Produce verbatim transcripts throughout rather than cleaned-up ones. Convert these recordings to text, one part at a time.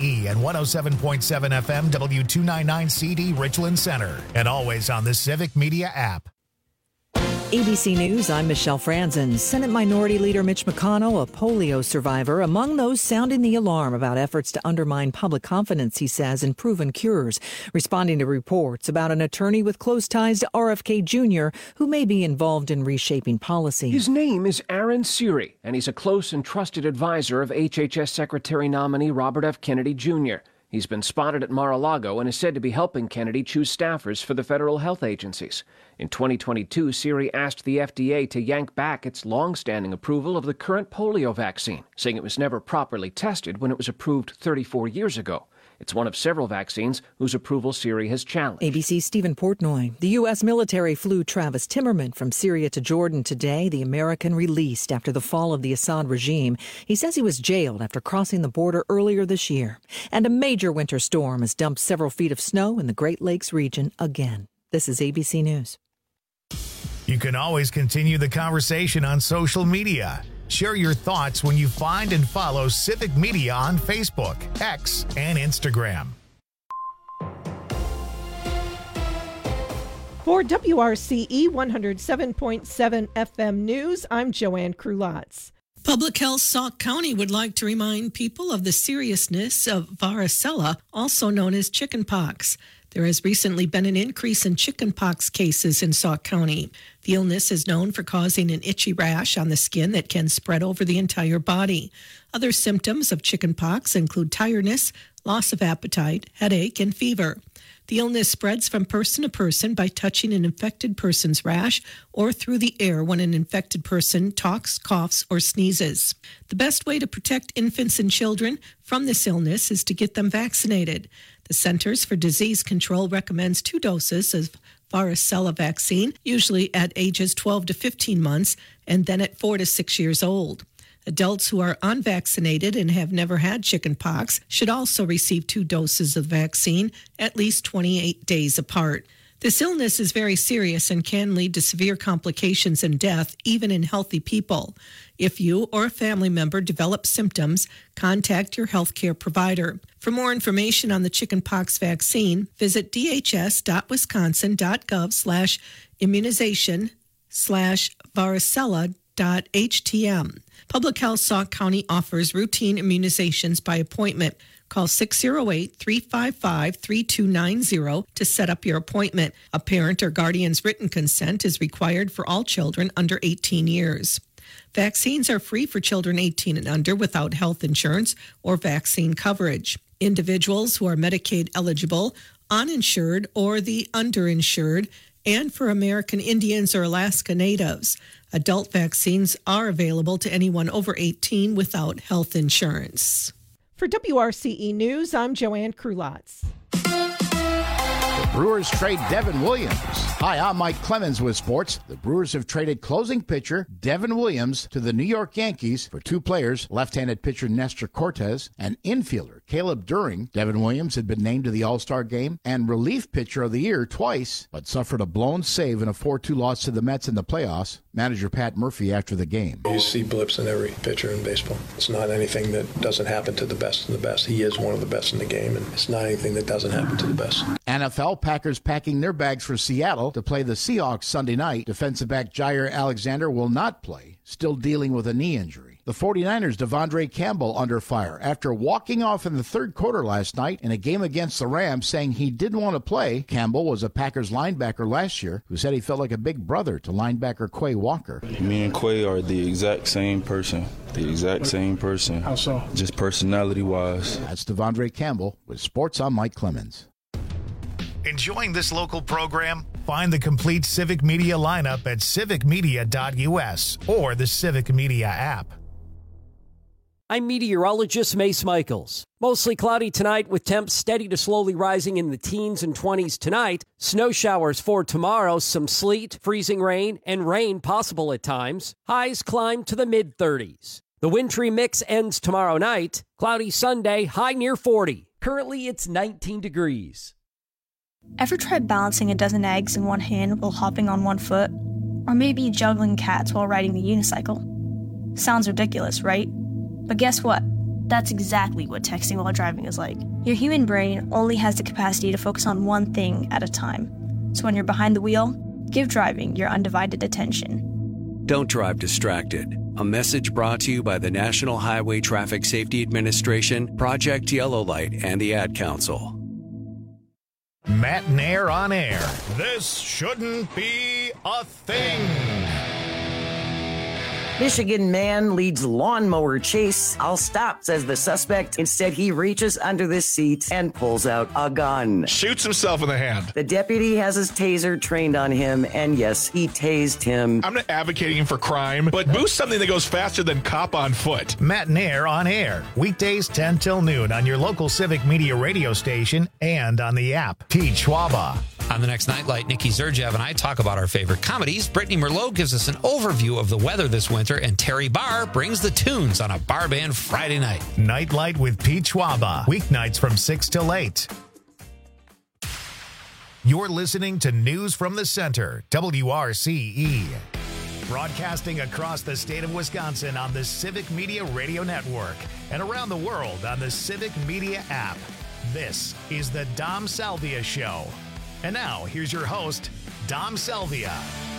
E and one oh seven point seven F M W two ninety-nine C D Richland Center. And always on the Civic Media app. A B C News, I'm Michelle Franzen. Senate Minority Leader Mitch McConnell, a polio survivor, among those sounding the alarm about efforts to undermine public confidence, he says, in proven cures, responding to reports about an attorney with close ties to R F K Junior who may be involved in reshaping policy. His name is Aaron Siri, and he's a close and trusted advisor of H H S Secretary nominee Robert F. Kennedy Junior He's been spotted at Mar-a-Lago and is said to be helping Kennedy choose staffers for the federal health agencies. In twenty twenty-two, Siri asked the F D A to yank back its long-standing approval of the current polio vaccine, saying it was never properly tested when it was approved thirty-four years ago. It's one of several vaccines whose approval Siri has challenged. A B C's Stephen Portnoy. The U S military flew Travis Timmerman from Syria to Jordan today, the American released after the fall of the Assad regime. He says he was jailed after crossing the border earlier this year. And a major winter storm has dumped several feet of snow in the Great Lakes region again. This is A B C News. You can always continue the conversation on social media. Share your thoughts when you find and follow Civic Media on Facebook, X, and Instagram. For W R C E one oh seven point seven F M News, I'm Joanne Krulatz. Public Health Sauk County would like to remind people of the seriousness of varicella, also known as chickenpox. There has recently been an increase in chickenpox cases in Sauk County. The illness is known for causing an itchy rash on the skin that can spread over the entire body. Other symptoms of chickenpox include tiredness, loss of appetite, headache, and fever. The illness spreads from person to person by touching an infected person's rash or through the air when an infected person talks, coughs, or sneezes. The best way to protect infants and children from this illness is to get them vaccinated. The Centers for Disease Control recommends two doses of varicella vaccine, usually at ages twelve to fifteen months, and then at four to six years old. Adults who are unvaccinated and have never had chickenpox should also receive two doses of vaccine at least twenty-eight days apart. This illness is very serious and can lead to severe complications and death, even in healthy people. If you or a family member develop symptoms, contact your healthcare provider. For more information on the chickenpox vaccine, visit dhs.wisconsin.gov slash immunization slash varicella.htm. Public Health Sauk County offers routine immunizations by appointment. Call six oh eight, three five five, three two nine zero to set up your appointment. A parent or guardian's written consent is required for all children under eighteen years. Vaccines are free for children eighteen and under without health insurance or vaccine coverage. Individuals who are Medicaid eligible, uninsured, or the underinsured, and for American Indians or Alaska Natives. Adult vaccines are available to anyone over eighteen without health insurance. For W R C E News, I'm Joanne Krulatz. The Brewers trade Devin Williams. Hi, I'm Mike Clemens with sports. The Brewers have traded closing pitcher Devin Williams to the New York Yankees for two players, left-handed pitcher Nestor Cortez and infielder Caleb During. Devin Williams had been named to the All-Star game and relief pitcher of the year twice, but suffered a blown save in a four two loss to the Mets in the playoffs. Manager Pat Murphy after the game. You see blips in every pitcher in baseball. It's not anything that doesn't happen to the best of the best. He is one of the best in the game, and it's not anything that doesn't happen to the best. N F L Packers packing their bags for Seattle to play the Seahawks Sunday night. Defensive back Jair Alexander will not play, still dealing with a knee injury. The 49ers' Devondre Campbell under fire after walking off in the third quarter last night in a game against the Rams, saying he didn't want to play. Campbell was a Packers linebacker last year who said he felt like a big brother to linebacker Quay Walker. Me and Quay are the exact same person. The exact same person. How so? Just personality-wise. That's Devondre Campbell with Sports on Mike Clemens. Enjoying this local program? Find the complete Civic Media lineup at civic media dot u s or the Civic Media app. I'm meteorologist Mace Michaels. Mostly cloudy tonight with temps steady to slowly rising in the teens and twenties tonight. Snow showers for tomorrow, some sleet, freezing rain, and rain possible at times. Highs climb to the mid-thirties. The wintry mix ends tomorrow night. Cloudy Sunday, high near forty. Currently, it's nineteen degrees. Ever tried balancing a dozen eggs in one hand while hopping on one foot? Or maybe juggling cats while riding the unicycle? Sounds ridiculous, right? But guess what? That's exactly what texting while driving is like. Your human brain only has the capacity to focus on one thing at a time. So when you're behind the wheel, give driving your undivided attention. Don't drive distracted. A message brought to you by the National Highway Traffic Safety Administration, Project Yellow Light, and the Ad Council. Matt Nair on air. This shouldn't be a thing. Michigan man leads lawnmower chase. I'll stop, says the suspect. Instead, he reaches under the seat and pulls out a gun. Shoots himself in the hand. The deputy has his taser trained on him, and yes, he tased him. I'm not advocating for crime, but boost something that goes faster than cop on foot. Matt Nair on air. Weekdays ten till noon on your local Civic Media radio station and on the app. Pete Schwaba. On the next Nightlight, Nikki Zerjev and I talk about our favorite comedies. Brittany Merlot gives us an overview of the weather this winter, and Terry Barr brings the tunes on a bar band Friday night. Nightlight with Pete Schwaba. Weeknights from six till eight. You're listening to News from the Center, W R C E. Broadcasting across the state of Wisconsin on the Civic Media Radio Network and around the world on the Civic Media app. This is the Dom Salvia Show. And now, here's your host, Dom Salvia.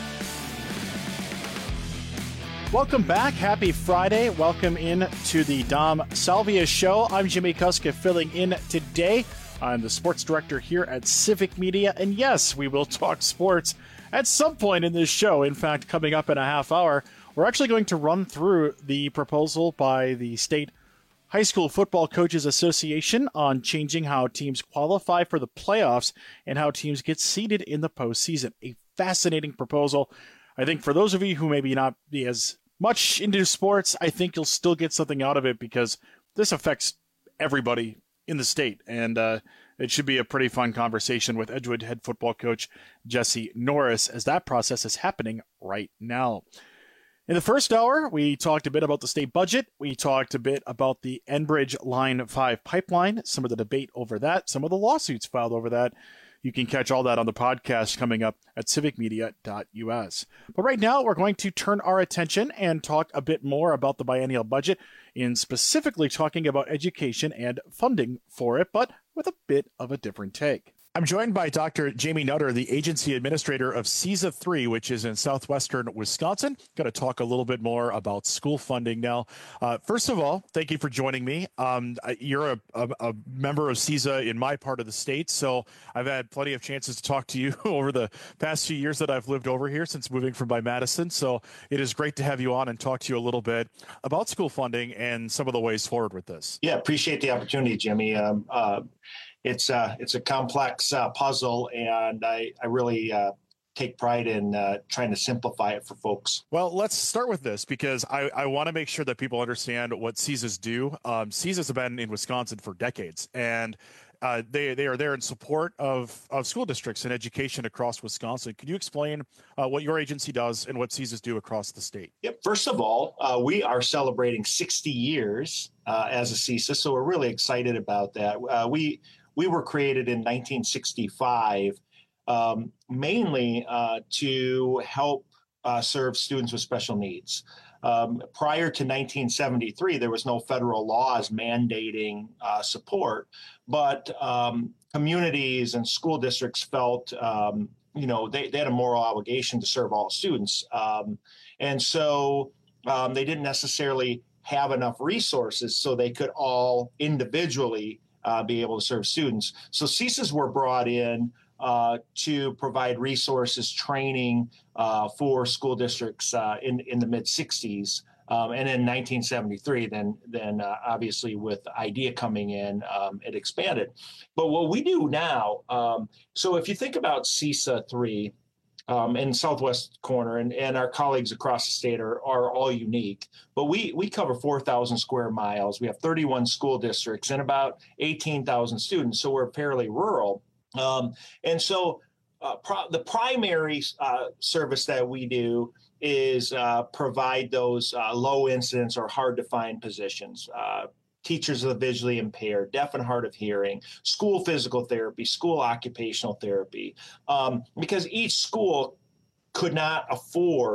Welcome back. Happy Friday. Welcome in to the Dom Salvia Show. I'm Jimmy Kuska filling in today. I'm the sports director here at Civic Media. And yes, we will talk sports at some point in this show. In fact, coming up in a half hour, we're actually going to run through the proposal by the state High School Football Coaches Association on changing how teams qualify for the playoffs and how teams get seeded in the postseason. A fascinating proposal. I think for those of you who maybe not be as much into sports, I think you'll still get something out of it because this affects everybody in the state. And uh, it should be a pretty fun conversation with Edgewood head football coach Jesse Norris as that process is happening right now. In the first hour, we talked a bit about the state budget. We talked a bit about the Enbridge Line five pipeline, some of the debate over that, some of the lawsuits filed over that. You can catch all that on the podcast coming up at civic media dot u s. But right now, we're going to turn our attention and talk a bit more about the biennial budget, in specifically talking about education and funding for it, but with a bit of a different take. I'm joined by Doctor Jamie Nutter, the agency administrator of C I S A three, which is in southwestern Wisconsin. Going to talk a little bit more about school funding now. Uh, first of all, thank you for joining me. Um, you're a, a, a member of C I S A in my part of the state, so I've had plenty of chances to talk to you over the past few years that I've lived over here since moving from by Madison. So it is great to have you on and talk to you a little bit about school funding and some of the ways forward with this. Yeah, appreciate the opportunity, Jimmy. Um, uh, It's uh, it's a complex uh, puzzle, and I, I really uh, take pride in uh, trying to simplify it for folks. Well, let's start with this because I, I want to make sure that people understand what C I S As do. Um, C I S As have been in Wisconsin for decades, and uh, they they are there in support of, of school districts and education across Wisconsin. Could you explain uh, what your agency does and what C I S As do across the state? Yep. First of all, uh, we are celebrating sixty years uh, as a C I S A, so we're really excited about that. Uh, we We were created in nineteen sixty-five, um, mainly uh, to help uh, serve students with special needs. Um, prior to nineteen seventy-three, there was no federal laws mandating uh, support, but um, communities and school districts felt, um, you know, they, they had a moral obligation to serve all students. Um, and so um, they didn't necessarily have enough resources so they could all individually Uh, be able to serve students. So C I S As were brought in uh, to provide resources, training uh, for school districts uh, in, in the mid sixties. Um, and in nineteen seventy-three, then, then uh, obviously with IDEA coming in, um, it expanded. But what we do now, um, so if you think about C I S A three, Um, in southwest corner, and, and our colleagues across the state are, are all unique. But we we cover four thousand square miles. We have thirty-one school districts and about eighteen thousand students, so we're fairly rural. Um, and so uh, pro- the primary uh, service that we do is uh, provide those uh, low incidence or hard to find positions. Uh, teachers of the visually impaired, deaf and hard of hearing, school physical therapy, school occupational therapy, um, because each school could not afford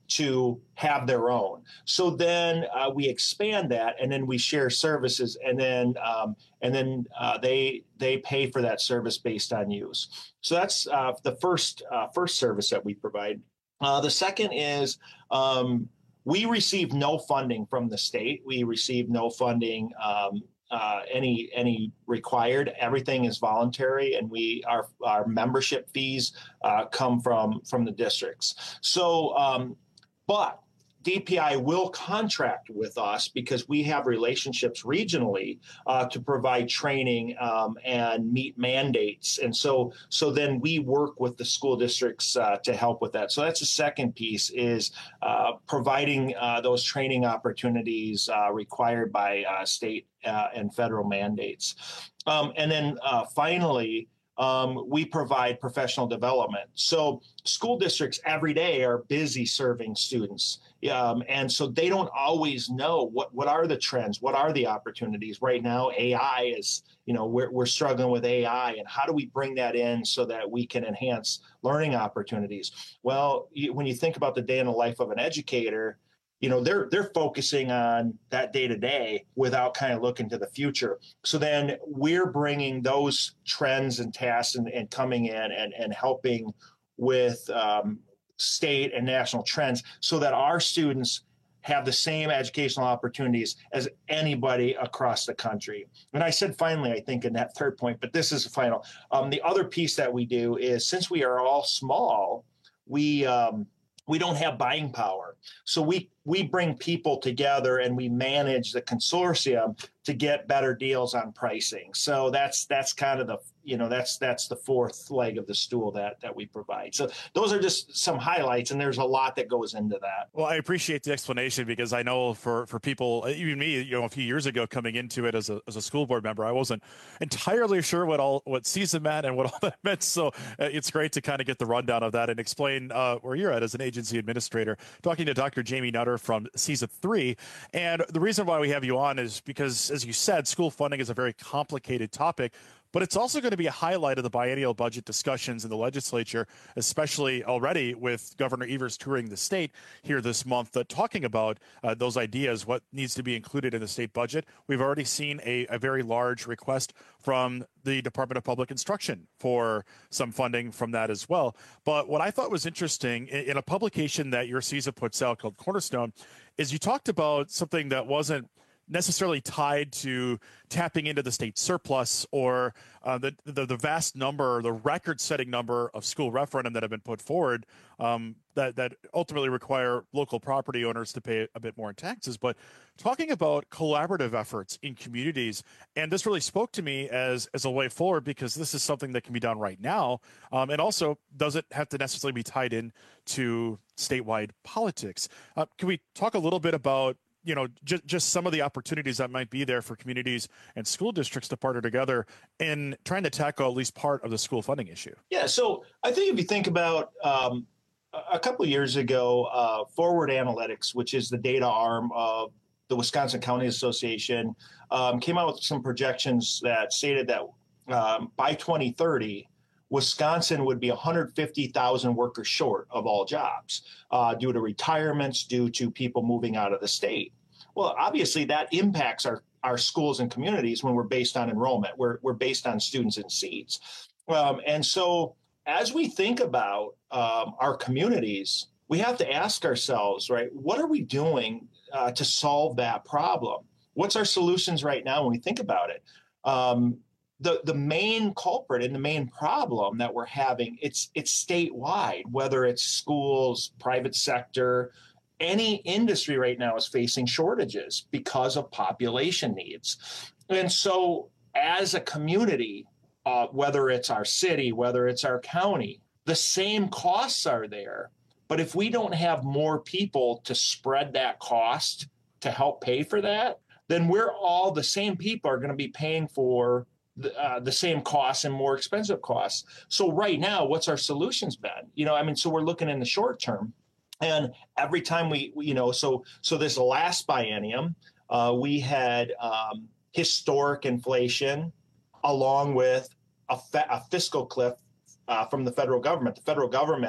to have their own. So then uh, we expand that, and then we share services, and then um, and then uh, they they pay for that service based on use. So that's uh, the first uh, first service that we provide. Uh, the second is um, we receive no funding from the state. We receive no funding um, uh, any any required. Everything is voluntary, and we our our membership fees uh, come from from the districts. So. Um, But D P I will contract with us because we have relationships regionally uh, to provide training um, and meet mandates. And so so then we work with the school districts uh, to help with that. So that's the second piece is uh, providing uh, those training opportunities uh, required by uh, state uh, and federal mandates. Um, and then uh, finally, Um, we provide professional development. So school districts every day are busy serving students. Um, and so they don't always know what, what are the trends, what are the opportunities. Right now, A I is, you know, we're, we're struggling with A I, and how do we bring that in so that we can enhance learning opportunities? Well, you, when you think about the day in the life of an educator, you know, they're they're focusing on that day to day without kind of looking to the future. So then we're bringing those trends and tasks and, and coming in and, and helping with um, state and national trends so that our students have the same educational opportunities as anybody across the country. And I said finally, I think, in that third point, but this is the final. Um, the other piece that we do is, since we are all small, we um, we don't have buying power. So we we bring people together and we manage the consortium to get better deals on pricing. So that's that's kind of the, you know, that's that's the fourth leg of the stool that that we provide. So those are just some highlights, and there's a lot that goes into that. Well, I appreciate the explanation, because I know for for people, even me, you know, a few years ago coming into it as a as a school board member, I wasn't entirely sure what all what C I S A meant and what all that meant. So uh, it's great to kind of get the rundown of that and explain uh, where you're at as an agency administrator. Talking to Doctor Jamie Nutter from C I S A three, and the reason why we have you on is because, as you said, school funding is a very complicated topic. But it's also going to be a highlight of the biennial budget discussions in the legislature, especially already with Governor Evers touring the state here this month, uh, talking about uh, those ideas, what needs to be included in the state budget. We've already seen a, a very large request from the Department of Public Instruction for some funding from that as well. But what I thought was interesting in, in a publication that your C I S A puts out called Cornerstone is you talked about something that wasn't necessarily tied to tapping into the state surplus or uh, the, the the vast number, the record-setting number of school referendum that have been put forward um, that that ultimately require local property owners to pay a bit more in taxes. But talking about collaborative efforts in communities, and this really spoke to me as as a way forward, because this is something that can be done right now, um, and also doesn't have to necessarily be tied in to statewide politics. Uh, can we talk a little bit about you know, just, just some of the opportunities that might be there for communities and school districts to partner together in trying to tackle at least part of the school funding issue? Yeah, so I think if you think about um, a couple of years ago, uh, Forward Analytics, which is the data arm of the Wisconsin County Association, um, came out with some projections that stated that um, by twenty thirty, Wisconsin would be one hundred fifty thousand workers short of all jobs uh, due to retirements, due to people moving out of the state. Well, obviously that impacts our, our schools and communities when we're based on enrollment. We're, we're based on students and seats. Um, and so as we think about um, our communities, we have to ask ourselves, right, what are we doing uh, to solve that problem? What's our solutions right now when we think about it? Um, The the main culprit and the main problem that we're having, it's it's statewide, whether it's schools, private sector, any industry right now is facing shortages because of population needs. And so as a community, uh, whether it's our city, whether it's our county, the same costs are there. But if we don't have more people to spread that cost to help pay for that, then we're all the same people are going to be paying for The, uh, the same costs and more expensive costs. So right now, what's our solutions been? You know, I mean, so we're looking in the short term, and every time we, you know, so so this last biennium, uh, we had um, historic inflation, along with a, fa- a fiscal cliff uh, from the federal government. The federal government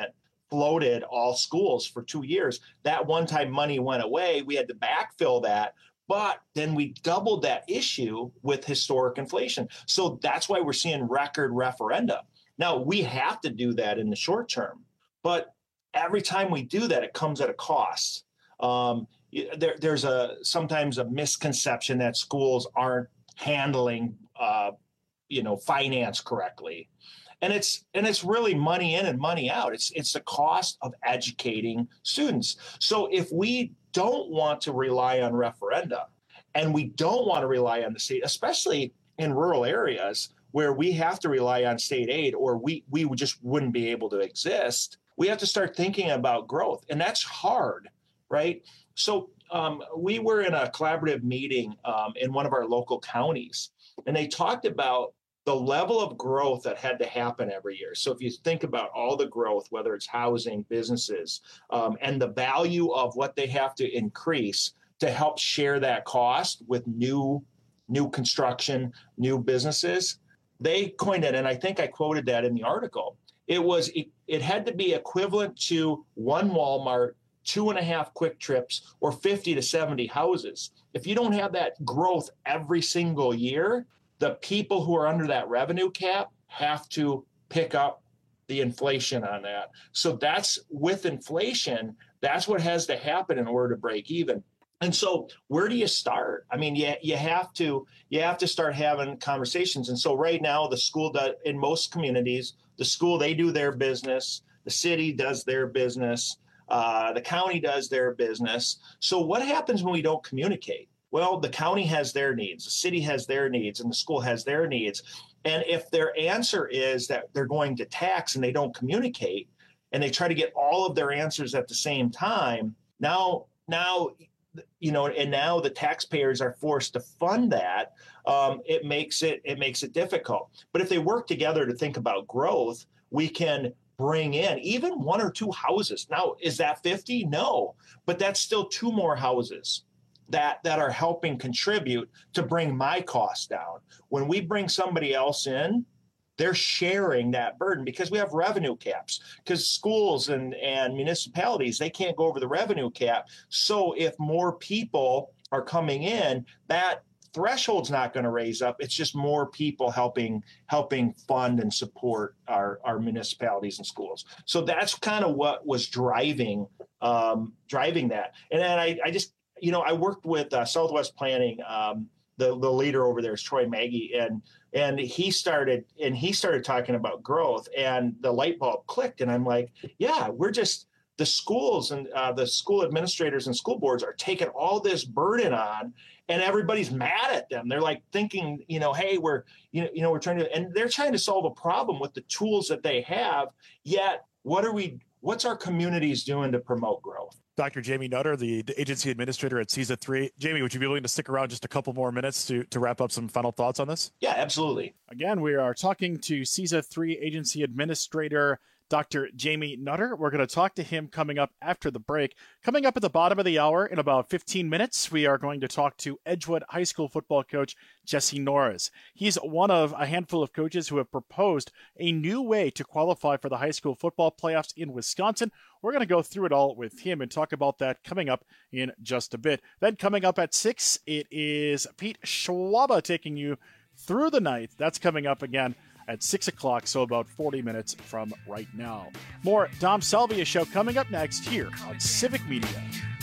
floated all schools for two years. That one-time money went away. We had to backfill that. But then we doubled that issue with historic inflation. So that's why we're seeing record referenda. Now, we have to do that in the short term. But every time we do that, it comes at a cost. Um, there, there's a sometimes a misconception that schools aren't handling, uh, you know, finance correctly. And it's and it's really money in and money out. It's it's the cost of educating students. So if we don't want to rely on referenda, and we don't want to rely on the state, especially in rural areas where we have to rely on state aid, or we we just wouldn't be able to exist, we have to start thinking about growth. And that's hard, right? So um, we were in a collaborative meeting um, in one of our local counties, and they talked about the level of growth that had to happen every year. So if you think about all the growth, whether it's housing, businesses, um, and the value of what they have to increase to help share that cost with new, new construction, new businesses, they coined it, and I think I quoted that in the article. It was it, it had to be equivalent to one Walmart, two and a half Quick Trips, or fifty to seventy houses. If you don't have that growth every single year, the people who are under that revenue cap have to pick up the inflation on that. So that's with inflation, that's what has to happen in order to break even. And so where do you start? I mean, you, you have to you have to start having conversations. And so right now, the school does, in most communities, the school, they do their business, the city does their business, uh, the county does their business. So what happens when we don't communicate? Well, the county has their needs, the city has their needs, and the school has their needs. And if their answer is that they're going to tax and they don't communicate, and they try to get all of their answers at the same time, now, now, you know, and now the taxpayers are forced to fund that. Um, it makes it it makes it difficult. But if they work together to think about growth, we can bring in even one or two houses. Now, is that fifty? No, but that's still two more houses that that are helping contribute to bring my costs down. When we bring somebody else in, they're sharing that burden because we have revenue caps, because schools and, and municipalities, they can't go over the revenue cap. So if more people are coming in, that threshold's not going to raise up. It's just more people helping helping fund and support our, our municipalities and schools. So that's kind of what was driving um, driving that. And then I, I just, you know, I worked with uh, Southwest Planning. Um, the the leader over there is Troy Maggie, and and he started and he started talking about growth, and the light bulb clicked, and I'm like, yeah, we're just the schools and uh, the school administrators and school boards are taking all this burden on, and everybody's mad at them. They're like thinking, you know, hey, we're you know you know we're trying to, and they're trying to solve a problem with the tools that they have. Yet, what are we? What's our communities doing to promote growth? Doctor Jamie Nutter, the agency administrator at C I S A three. Jamie, would you be willing to stick around just a couple more minutes to, to wrap up some final thoughts on this? Yeah, absolutely. Again, we are talking to C I S A three agency administrator Doctor Jamie Nutter. We're going to talk to him coming up after the break. Coming up at the bottom of the hour in about fifteen minutes, we are going to talk to Edgewood High School football coach Jesse Norris. He's one of a handful of coaches who have proposed a new way to qualify for the high school football playoffs in Wisconsin. We're going to go through it all with him and talk about that coming up in just a bit. Then coming up at six, it is Pete Schwaba taking you through the night. That's coming up again at six o'clock, so about forty minutes from right now. More Dom Salvia Show coming up next here on Civic Media.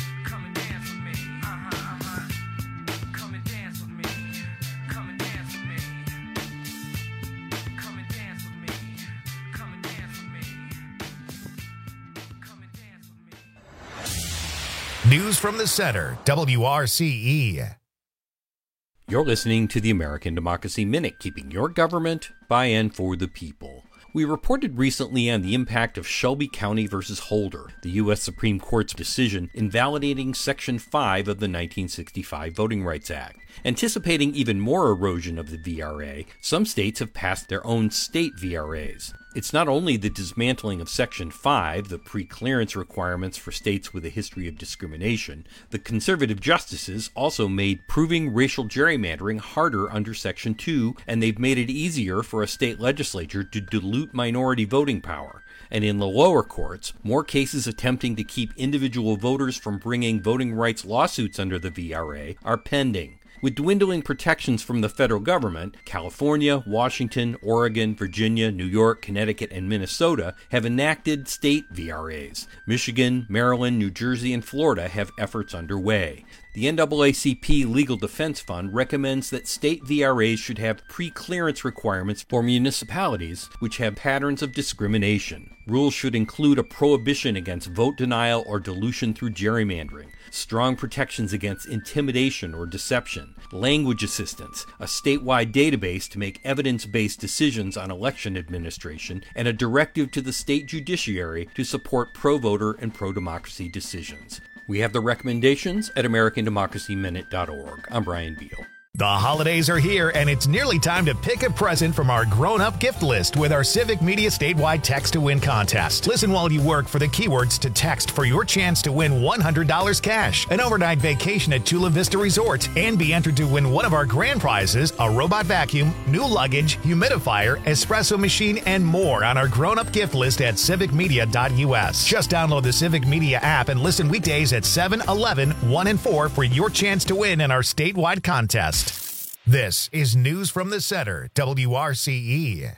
News from the Center, W R C E. You're listening to the American Democracy Minute, keeping your government by and for the people. We reported recently on the impact of Shelby County versus Holder, the U S Supreme Court's decision invalidating Section five of the nineteen sixty-five Voting Rights Act. Anticipating even more erosion of the V R A, some states have passed their own state V R As. It's not only the dismantling of Section five, the pre-clearance requirements for states with a history of discrimination. The conservative justices also made proving racial gerrymandering harder under Section two, and they've made it easier for a state legislature to dilute minority voting power. And in the lower courts, more cases attempting to keep individual voters from bringing voting rights lawsuits under the V R A are pending. With dwindling protections from the federal government, California, Washington, Oregon, Virginia, New York, Connecticut, and Minnesota have enacted state V R As. Michigan, Maryland, New Jersey, and Florida have efforts underway. The N double A C P Legal Defense Fund recommends that state V R As should have pre-clearance requirements for municipalities which have patterns of discrimination. Rules should include a prohibition against vote denial or dilution through gerrymandering, strong protections against intimidation or deception, language assistance, a statewide database to make evidence-based decisions on election administration, and a directive to the state judiciary to support pro-voter and pro-democracy decisions. We have the recommendations at American Democracy Minute dot org. I'm Brian Beal. The holidays are here, and it's nearly time to pick a present from our grown-up gift list with our Civic Media statewide Text to Win contest. Listen while you work for the keywords to text for your chance to win one hundred dollars cash, an overnight vacation at Chula Vista Resort, and be entered to win one of our grand prizes, a robot vacuum, new luggage, humidifier, espresso machine, and more on our grown-up gift list at civic media dot u s. Just download the Civic Media app and listen weekdays at seven, eleven, one, and four for your chance to win in our statewide contest. This is News from the Center, W R C E.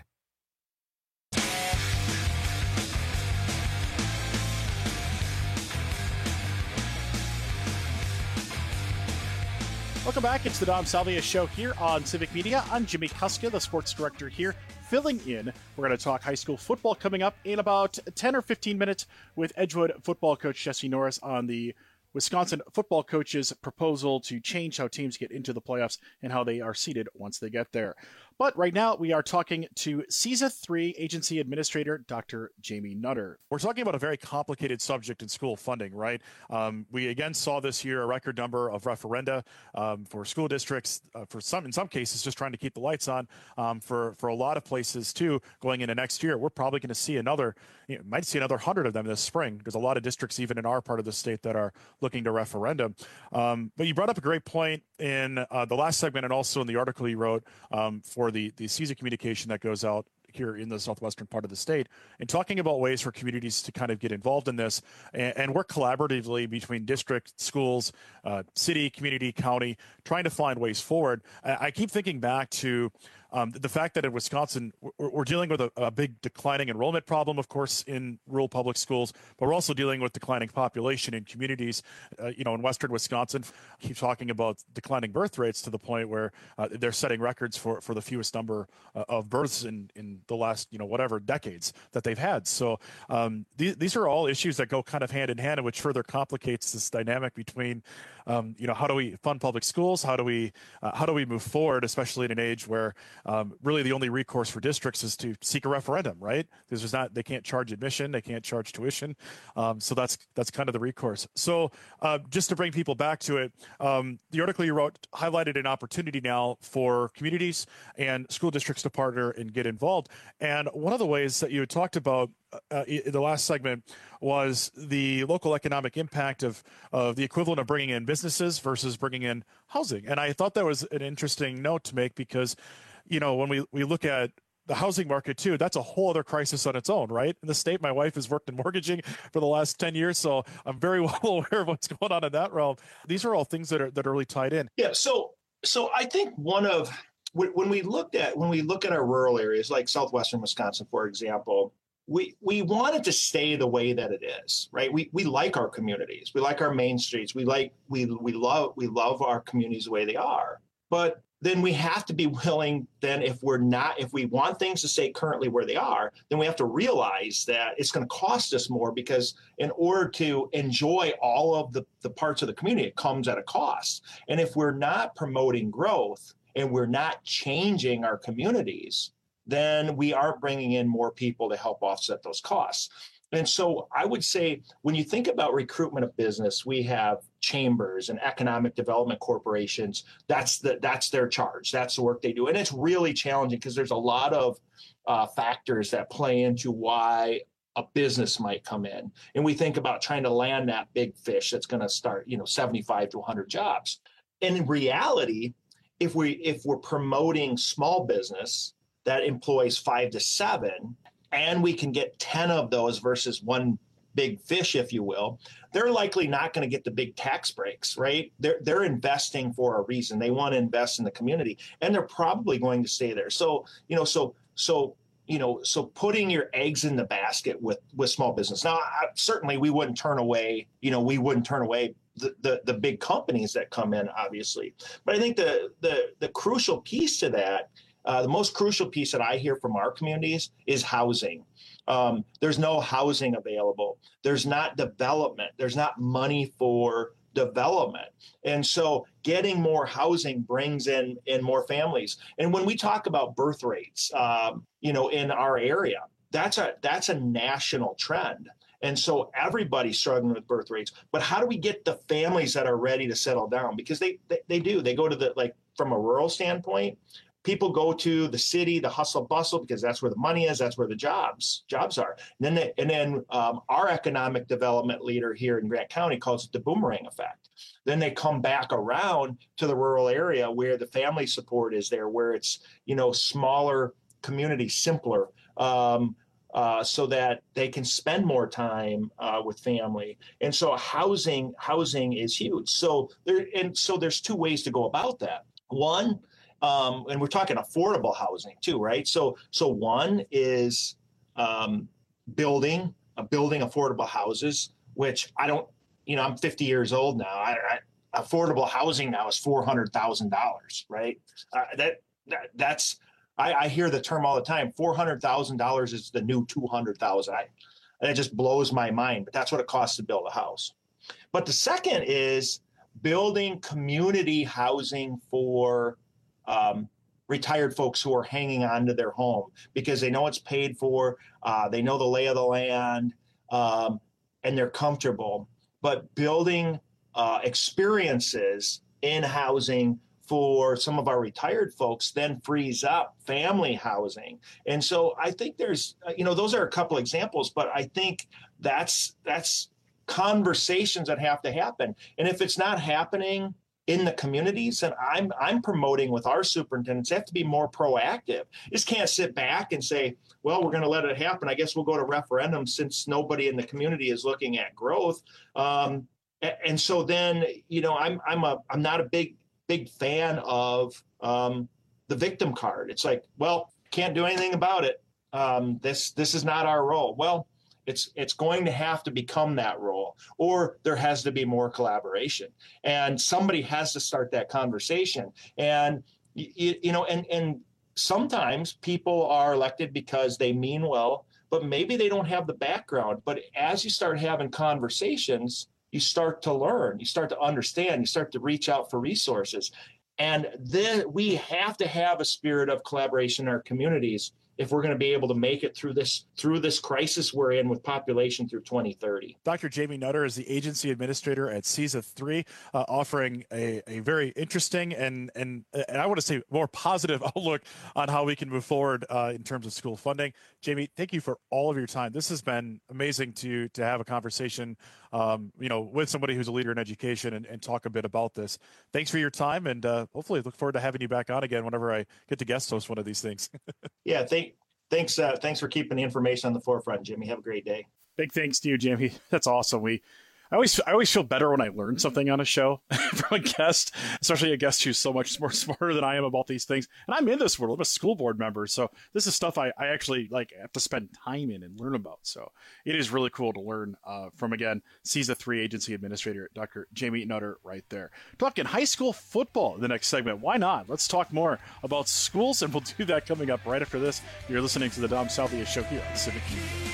Welcome back. It's the Dom Salvia Show here on Civic Media. I'm Jimmy Kuska, the sports director here, filling in. We're going to talk high school football coming up in about ten or fifteen minutes with Edgewood football coach Jesse Norris on the Wisconsin football coaches' proposal to change how teams get into the playoffs and how they are seeded once they get there. But right now, we are talking to C S A three Agency Administrator, Doctor Jamie Nutter. We're talking about a very complicated subject in school funding, right? Um, we again saw this year a record number of referenda um, for school districts, uh, for some, in some cases, just trying to keep the lights on. Um, for, for a lot of places, too, going into next year, we're probably going to see another, you know, might see another hundred of them this spring, because a lot of districts, even in our part of the state, that are looking to referendum. Um, but you brought up a great point in uh, the last segment and also in the article you wrote um, for the, the C S A communication that goes out here in the southwestern part of the state, and talking about ways for communities to kind of get involved in this and, and work collaboratively between district, schools, uh, city, community, county, trying to find ways forward. I, I keep thinking back to Um, the fact that in Wisconsin, we're, we're dealing with a, a big declining enrollment problem, of course, in rural public schools, but we're also dealing with declining population in communities. Uh, you know, in western Wisconsin, keep talking about declining birth rates to the point where uh, they're setting records for, for the fewest number uh, of births in, in the last, you know, whatever decades that they've had. So um, these, these are all issues that go kind of hand in hand, which further complicates this dynamic between, um, you know, how do we fund public schools? How do we, uh, how do we move forward, especially in an age where Um, really the only recourse for districts is to seek a referendum, right? Because there's not, they can't charge admission, they can't charge tuition. Um, so that's that's kind of the recourse. So uh, just to bring people back to it, um, the article you wrote highlighted an opportunity now for communities and school districts to partner and get involved. And one of the ways that you had talked about uh, in the last segment was the local economic impact of, of the equivalent of bringing in businesses versus bringing in housing. And I thought that was an interesting note to make because, you know, when we, we look at the housing market too, that's a whole other crisis on its own, right? In the state, my wife has worked in mortgaging for the last ten years, so I'm very well aware of what's going on in that realm. These are all things that are that are really tied in. Yeah, so so I think one of when we looked at when we look at our rural areas like southwestern Wisconsin, for example, we we want it to stay the way that it is, right? We we like our communities, we like our main streets, we like we we love we love our communities the way they are, but then we have to be willing, then if we're not, if we want things to stay currently where they are, then we have to realize that it's going to cost us more because in order to enjoy all of the, the parts of the community, it comes at a cost. And if we're not promoting growth and we're not changing our communities, then we aren't bringing in more people to help offset those costs. And so I would say when you think about recruitment of business, we have chambers and economic development corporations. That's the that's their charge. That's the work they do. And it's really challenging because there's a lot of uh, factors that play into why a business might come in. And we think about trying to land that big fish that's going to start, you know, seventy-five to one hundred jobs. And in reality, if we if we're promoting small business that employs five to seven, and we can get ten of those versus one big fish, if you will, they're likely not going to get the big tax breaks, right? They're they're investing for a reason. They want to invest in the community, and they're probably going to stay there. So, you know, so so you know, so putting your eggs in the basket with with small business. Now, I, certainly, we wouldn't turn away. You know, we wouldn't turn away the, the the big companies that come in, obviously. But I think the the the crucial piece to that, uh, the most crucial piece that I hear from our communities is housing. Um, there's no housing available. There's not development. There's not money for development. And so getting more housing brings in, in more families. And when we talk about birth rates, um, you know, in our area, that's a that's a national trend. And so everybody's struggling with birth rates. But how do we get the families that are ready to settle down? Because they they, they do. They go to the, like, from a rural standpoint, people go to the city, the hustle bustle, because that's where the money is. That's where the jobs jobs are. And then, they, and then um, our economic development leader here in Grant County calls it the boomerang effect. Then they come back around to the rural area where the family support is there, where it's, you know, smaller community, simpler, um, uh, so that they can spend more time uh, with family. And so housing housing is huge. So there, and so there's two ways to go about that. One. Um, and we're talking affordable housing too, right? So, so one is um, building, uh, building affordable houses, which I don't, you know, I'm fifty years old now. I, I, affordable housing now is four hundred thousand dollars, right? Uh, that, that that's, I, I hear the term all the time. four hundred thousand dollars is the new two hundred thousand dollars. I, it just blows my mind, but that's what it costs to build a house. But the second is building community housing for Um, retired folks who are hanging on to their home because they know it's paid for, uh, they know the lay of the land, um, and they're comfortable. But building uh, experiences in housing for some of our retired folks then frees up family housing. And so I think there's, you know, those are a couple examples, but I think that's that's conversations that have to happen. And if it's not happening in the communities, and I'm I'm promoting with our superintendents, they have to be more proactive. You just can't sit back and say, well, we're going to let it happen. I guess we'll go to referendum since nobody in the community is looking at growth. Um, and, and so then, you know, I'm I'm a I'm not a big big fan of um, the victim card. It's like, well, can't do anything about it. Um, this this is not our role. Well, It's it's going to have to become that role, or there has to be more collaboration, and somebody has to start that conversation. And you, you know, and and sometimes people are elected because they mean well, but maybe they don't have the background. But as you start having conversations, you start to learn, you start to understand, you start to reach out for resources, and then we have to have a spirit of collaboration in our communities if we're going to be able to make it through this through this crisis we're in with population through twenty thirty. Doctor Jamie Nutter is the agency administrator at C E S A three, uh, offering a, a very interesting and, and and I want to say more positive outlook on how we can move forward uh, in terms of school funding. Jamie, thank you for all of your time. This has been amazing to to have a conversation, um, you know, with somebody who's a leader in education and, and talk a bit about this. Thanks for your time, and uh, hopefully look forward to having you back on again whenever I get to guest host one of these things. Yeah, thank. Thanks. Uh, thanks for keeping the information on the forefront, Jimmy. Have a great day. Big thanks to you, Jamie. That's awesome. We, I always, I always feel better when I learn something on a show from a guest, especially a guest who's so much more smarter than I am about these things. And I'm in this world. I'm a school board member, so this is stuff I, I actually like have to spend time in and learn about. So it is really cool to learn uh, from, again, C E S A three agency administrator, Doctor Jamie Nutter, right there. Talking high school football in the next segment. Why not? Let's talk more about schools, and we'll do that coming up right after this. You're listening to the Dom Salvia Show here on Civic Media.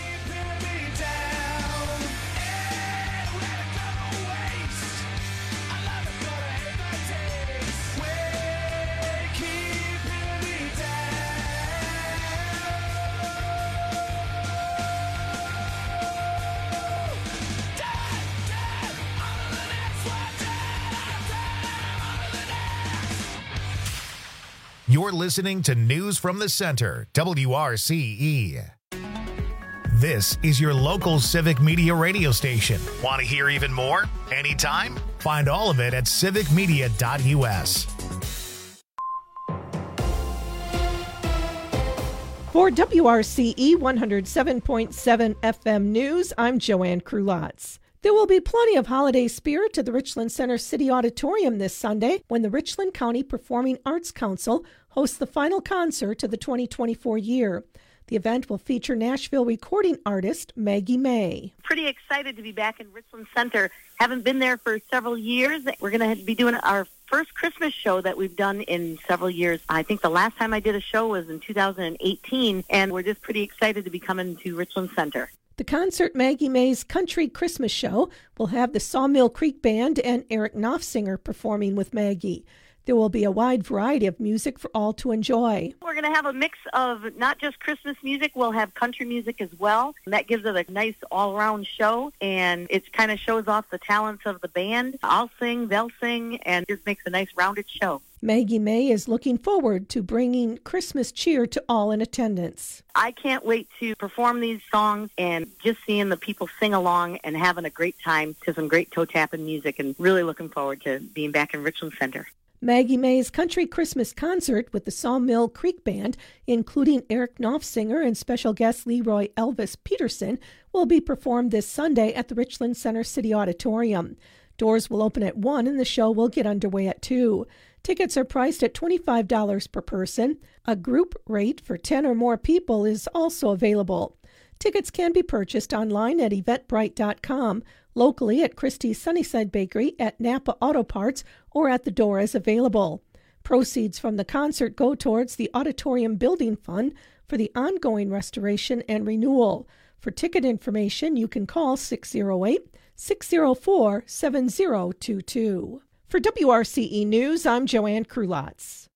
You're listening to News from the Center, W R C E. This is your local Civic Media radio station. Want to hear even more? Anytime? Find all of it at civic media dot u s. For W R C E one oh seven point seven F M News, I'm Joanne Krulotz. There will be plenty of holiday spirit at the Richland Center City Auditorium this Sunday when the Richland County Performing Arts Council hosts the final concert of the twenty twenty-four year. The event will feature Nashville recording artist Maggie May. Pretty excited to be back in Richland Center. Haven't been there for several years. We're going to be doing our first Christmas show that we've done in several years. I think the last time I did a show was in two thousand eighteen, and we're just pretty excited to be coming to Richland Center. The concert, Maggie May's Country Christmas Show, will have the Sawmill Creek Band and Eric Knopfsinger performing with Maggie. There will be a wide variety of music for all to enjoy. We're going to have a mix of not just Christmas music, we'll have country music as well. And that gives it a nice all-around show, and it kind of shows off the talents of the band. I'll sing, they'll sing, and just makes a nice rounded show. Maggie May is looking forward to bringing Christmas cheer to all in attendance. I can't wait to perform these songs and just seeing the people sing along and having a great time to some great toe-tapping music, and really looking forward to being back in Richland Center. Maggie May's Country Christmas Concert with the Sawmill Creek Band, including Eric Knopfsinger and special guest Leroy Elvis Peterson, will be performed this Sunday at the Richland Center City Auditorium. Doors will open at one and the show will get underway at two. Tickets are priced at twenty-five dollars per person. A group rate for ten or more people is also available. Tickets can be purchased online at eventbrite dot com, locally at Christie's Sunnyside Bakery, at Napa Auto Parts, or at the door as available. Proceeds from the concert go towards the Auditorium Building Fund for the ongoing restoration and renewal. For ticket information, you can call six oh eight, six oh four, seven oh two two. For W R C E News, I'm Joanne Krulotz.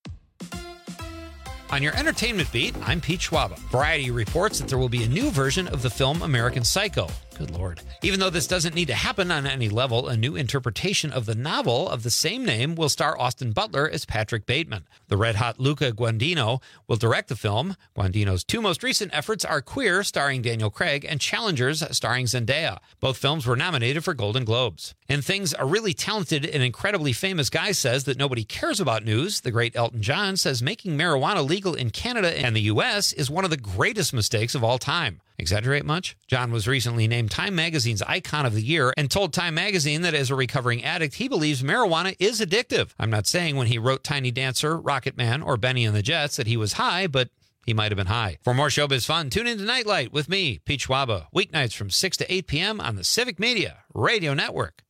On your entertainment beat, I'm Pete Schwaba. Variety reports that there will be a new version of the film American Psycho. Good Lord. Even though this doesn't need to happen on any level, a new interpretation of the novel of the same name will star Austin Butler as Patrick Bateman. The red-hot Luca Guadagnino will direct the film. Guadagnino's two most recent efforts are Queer, starring Daniel Craig, and Challengers, starring Zendaya. Both films were nominated for Golden Globes. In things a really talented and incredibly famous guy says that nobody cares about news, the great Elton John says making marijuana legal in Canada and the U S is one of the greatest mistakes of all time. Exaggerate much? John was recently named Time Magazine's Icon of the Year and told Time Magazine that as a recovering addict, he believes marijuana is addictive. I'm not saying when he wrote Tiny Dancer, Rocket Man, or Benny and the Jets that he was high, but he might have been high. For more showbiz fun, tune in to Nightlight with me, Pete Schwaba, weeknights from six to eight p.m. on the Civic Media Radio Network.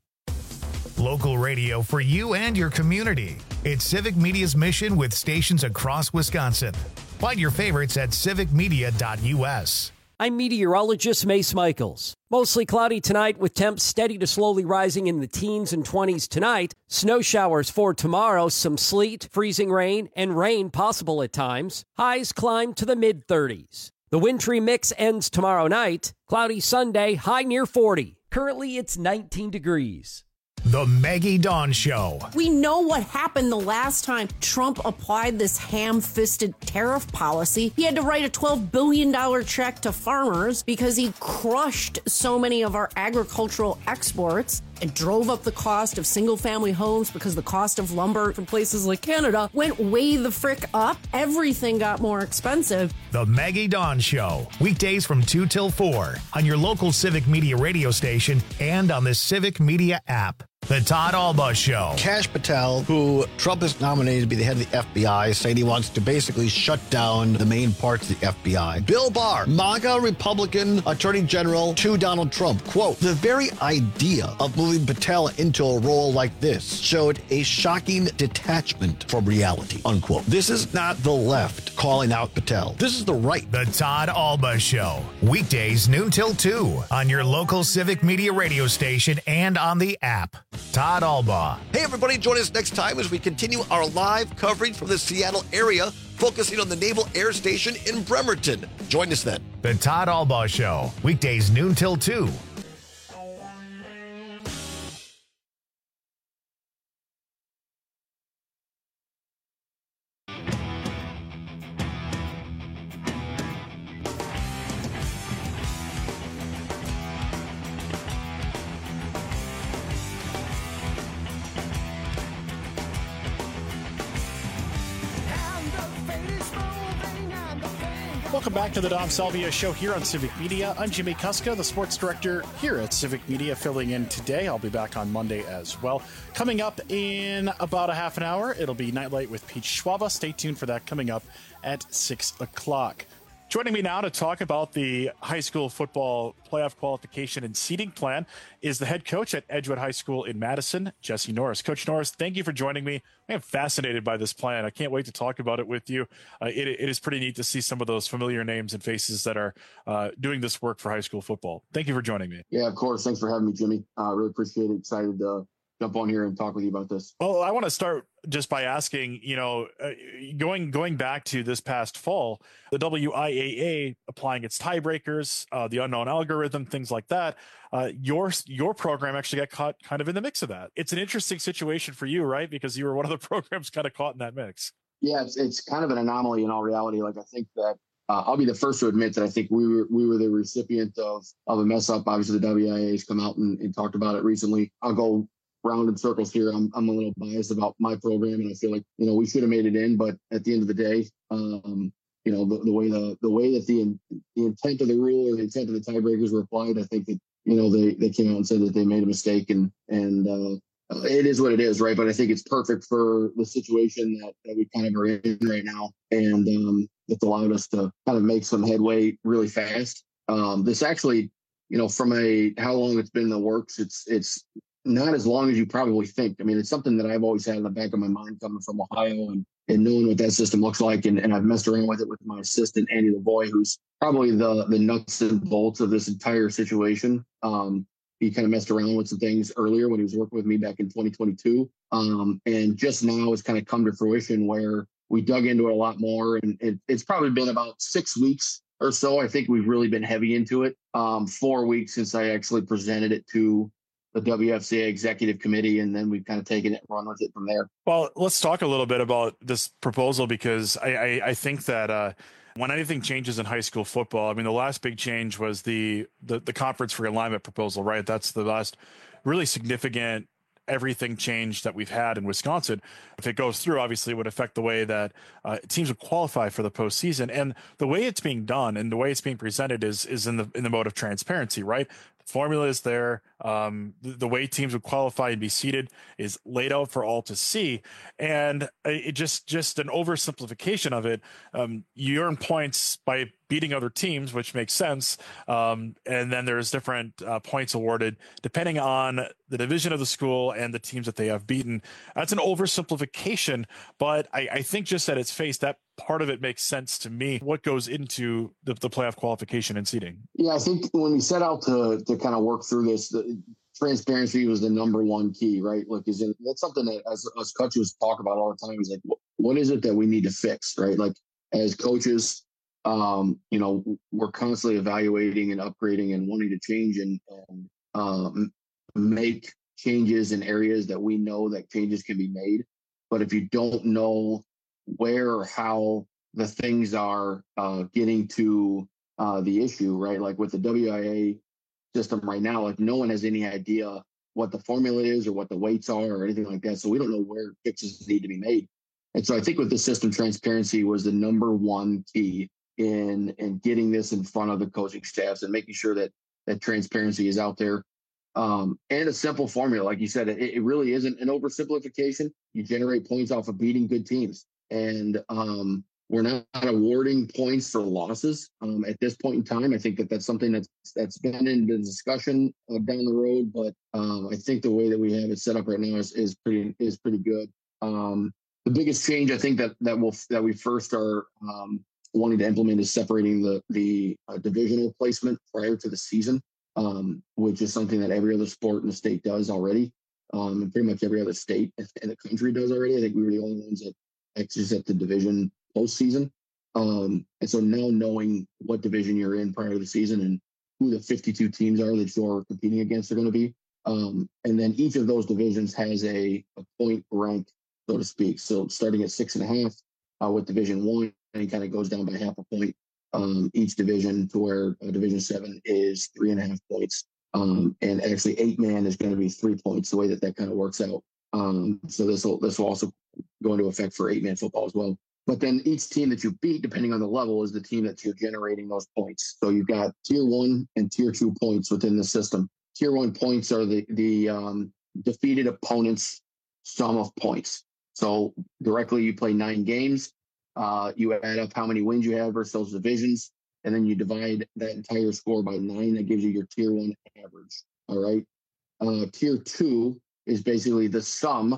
Local radio for you and your community. It's Civic Media's mission with stations across Wisconsin. Find your favorites at civic media dot u s. I'm meteorologist Mace Michaels. Mostly cloudy tonight with temps steady to slowly rising in the teens and twenties tonight. Snow showers for tomorrow, some sleet, freezing rain, and rain possible at times. Highs climb to the mid-thirties. The wintry mix ends tomorrow night. Cloudy Sunday, high near forty. Currently, it's nineteen degrees. The Maggie Dawn Show. We know what happened the last time Trump applied this ham-fisted tariff policy. He had to write a twelve billion dollars check to farmers because he crushed so many of our agricultural exports and drove up the cost of single-family homes because the cost of lumber from places like Canada went way the frick up. Everything got more expensive. The Maggie Dawn Show. Weekdays from two till four on your local Civic Media radio station and on the Civic Media app. The Todd Alba Show. Kash Patel, who Trump has nominated to be the head of the F B I, saying he wants to basically shut down the main parts of the F B I. Bill Barr, MAGA Republican Attorney General to Donald Trump. Quote, the very idea of moving Patel into a role like this showed a shocking detachment from reality, unquote. This is not the left calling out Patel. This is the right. The Todd Alba Show. Weekdays noon till two on your local Civic Media radio station and on the app. Todd Alba. Hey, everybody, join us next time as we continue our live coverage from the Seattle area, focusing on the Naval Air Station in Bremerton. Join us then. The Todd Alba Show. Weekdays noon till two. Welcome back to the Dom Salvia Show here on Civic Media. I'm Jimmy Kuska, the sports director here at Civic Media, filling in today. I'll be back on Monday as well. Coming up in about a half an hour, it'll be Nightlight with Pete Schwaba. Stay tuned for that coming up at six o'clock. Joining me now to talk about the high school football playoff qualification and seeding plan is the head coach at Edgewood High School in Madison, Jesse Norris. Coach Norris, thank you for joining me. I am fascinated by this plan. I can't wait to talk about it with you. Uh, it, it is pretty neat to see some of those familiar names and faces that are uh, doing this work for high school football. Thank you for joining me. Yeah, of course. Thanks for having me, Jimmy. I uh, really appreciate it. Excited to jump on here and talk with you about this. Well, I want to start just by asking, you know, uh, going going back to this past fall, the W I A A applying its tiebreakers, uh, the unknown algorithm, things like that. Uh, your your program actually got caught kind of in the mix of that. It's an interesting situation for you, right? Because you were one of the programs kind of caught in that mix. Yeah, it's it's kind of an anomaly in all reality. Like I think that uh, I'll be the first to admit that I think we were we were the recipient of of a mess up. Obviously, the W I A A has come out and, and talked about it recently. I'll go round in circles here. I'm I'm a little biased about my program, and I feel like, you know, we should have made it in, but at the end of the day, um, you know, the, the way the the way that the the intent of the rule or the intent of the tiebreakers were applied, I think that, you know, they they came out and said that they made a mistake, and and uh, it is what it is, right? But I think it's perfect for the situation that, that we kind of are in right now, and um, it's allowed us to kind of make some headway really fast. Um, this actually, you know, from a how long it's been in the works, it's it's not as long as you probably think. I mean, it's something that I've always had in the back of my mind coming from Ohio and, and knowing what that system looks like. And, and I've messed around with it with my assistant, Andy Lavoie, who's probably the, the nuts and bolts of this entire situation. Um, he kind of messed around with some things earlier when he was working with me back in twenty twenty-two. Um, and just now it's kind of come to fruition where we dug into it a lot more. And it, it's probably been about six weeks or so. I think we've really been heavy into it. Um, four weeks since I actually presented it to the W F C A executive committee, and then we've kind of taken it and run with it from there. Well, let's talk a little bit about this proposal, because I, I, I think that uh, when anything changes in high school football, I mean, the last big change was the, the, the conference realignment proposal, right? That's the last really significant everything change that we've had in Wisconsin. If it goes through, obviously it would affect the way that uh, teams would qualify for the postseason. And the way it's being done and the way it's being presented is is in the in the mode of transparency, right? The formula is there. Um, the, the way teams would qualify and be seeded is laid out for all to see. And it just just an oversimplification of it. Um, you earn points by beating other teams, which makes sense. Um, and then there's different uh, points awarded depending on the division of the school and the teams that they have beaten. That's an oversimplification, but I, I think just at its face, that part of it makes sense to me. What goes into the, the playoff qualification and seeding? Yeah, I think when we set out to to kind of work through this, the, transparency was the number one key, right? Like, is it, that's something that as us coaches talk about all the time. Is like, what, what is it that we need to fix, right? Like, as coaches, um, you know, we're constantly evaluating and upgrading and wanting to change and, and um, make changes in areas that we know that changes can be made. But if you don't know where or how the things are uh, getting to uh, the issue, right? Like with the W I A system right now, like no one has any idea what the formula is or what the weights are or anything like that. So we don't know where fixes need to be made. And so I think with the system, transparency was the number one key in in getting this in front of the coaching staffs and making sure that that transparency is out there. Um, and a simple formula, like you said, it, it really isn't an oversimplification. You generate points off of beating good teams. And um, we're not awarding points for losses um, at this point in time. I think that that's something that's that's been in the discussion uh, down the road. But um, I think the way that we have it set up right now is, is pretty is pretty good. Um, the biggest change I think that that will that we first are um, wanting to implement is separating the the uh, divisional placement prior to the season, um, which is something that every other sport in the state does already, um, and pretty much every other state in the country does already. I think we were the only ones that exit the division postseason. Um, and so now knowing what division you're in prior to the season and who the fifty-two teams are that you're competing against are going to be. Um, and then each of those divisions has a, a point rank, so to speak. So starting at six and a half uh, with Division One, and it kind of goes down by half a point um, each division to where uh, Division Seven is three and a half points. Um, and actually eight man is going to be three points, the way that that kind of works out. Um, so this will this will also go into effect for eight man football as well. But then each team that you beat, depending on the level, is the team that you're generating those points. So you've got tier one and tier two points within the system. Tier one points are the, the um, defeated opponent's sum of points. So directly you play nine games. Uh, you add up how many wins you have versus those divisions, and then you divide that entire score by nine. That gives you your tier one average. All right. Uh, tier two is basically the sum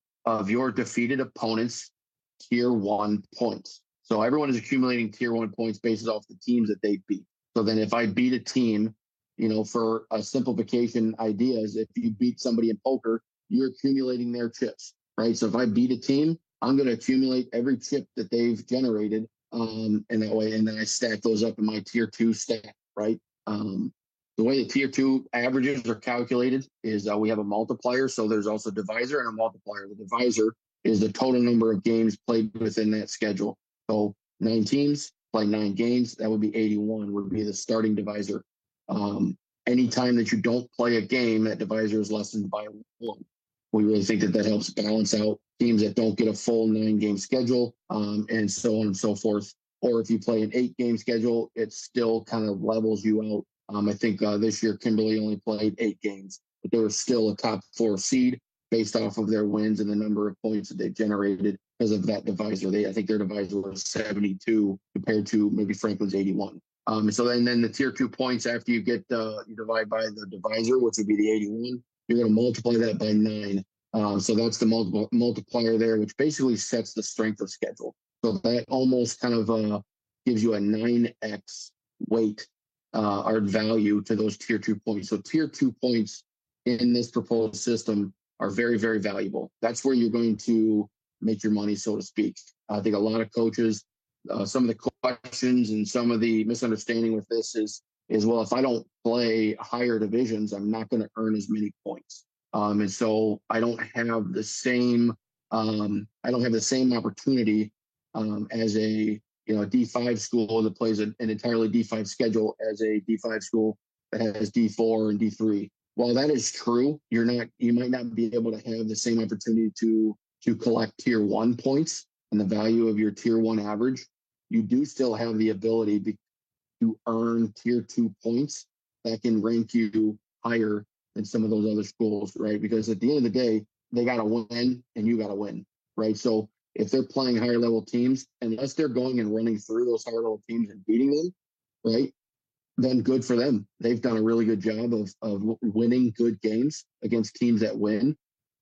of your defeated opponent's tier one points. So everyone is accumulating tier one points based off the teams that they beat. So then if I beat a team, you know, for a simplification idea is if you beat somebody in poker, you're accumulating their chips, right? So if I beat a team, I'm going to accumulate every chip that they've generated um, in that way. And then I stack those up in my tier two stack, right? Um, the way the tier two averages are calculated is uh, we have a multiplier. So there's also a divisor and a multiplier. The divisor is the total number of games played within that schedule. So nine teams play nine games. That would be eighty-one would be the starting divisor. Um, anytime that you don't play a game, that divisor is lessened by one. We really think that that helps balance out teams that don't get a full nine-game schedule, um, and so on and so forth. Or if you play an eight-game schedule, it still kind of levels you out. Um, I think uh, this year Kimberly only played eight games, but they were still a top four seed based off of their wins and the number of points that they generated because of that divisor. They, I think their divisor was seventy-two compared to maybe Franklin's eighty-one. Um, so then, then the tier two points after you get uh, you divide by the divisor, which would be the eighty-one. You're going to multiply that by nine. Um, so that's the multiple, multiplier there, which basically sets the strength of schedule. So that almost kind of uh, gives you a nine X weight uh, or value to those tier two points. So tier two points in this proposed system are very, very valuable. That's where you're going to make your money, so to speak. I think a lot of coaches, uh, some of the questions and some of the misunderstanding with this is, is, well, if I don't play higher divisions, I'm not going to earn as many points. Um, and so I don't have the same, um, I don't have the same opportunity um, as a, you know, a D five school that plays a, an entirely D five schedule as a D five school that has D four and D three. While that is true, you're not, you might not be able to have the same opportunity to, to collect tier one points and the value of your tier one average. You do still have the ability to, to earn tier two points that can rank you higher than some of those other schools, right? Because at the end of the day, they got to win and you got to win, right? So if they're playing higher level teams, unless they're going and running through those higher level teams and beating them, right? Then good for them. They've done a really good job of, of winning good games against teams that win.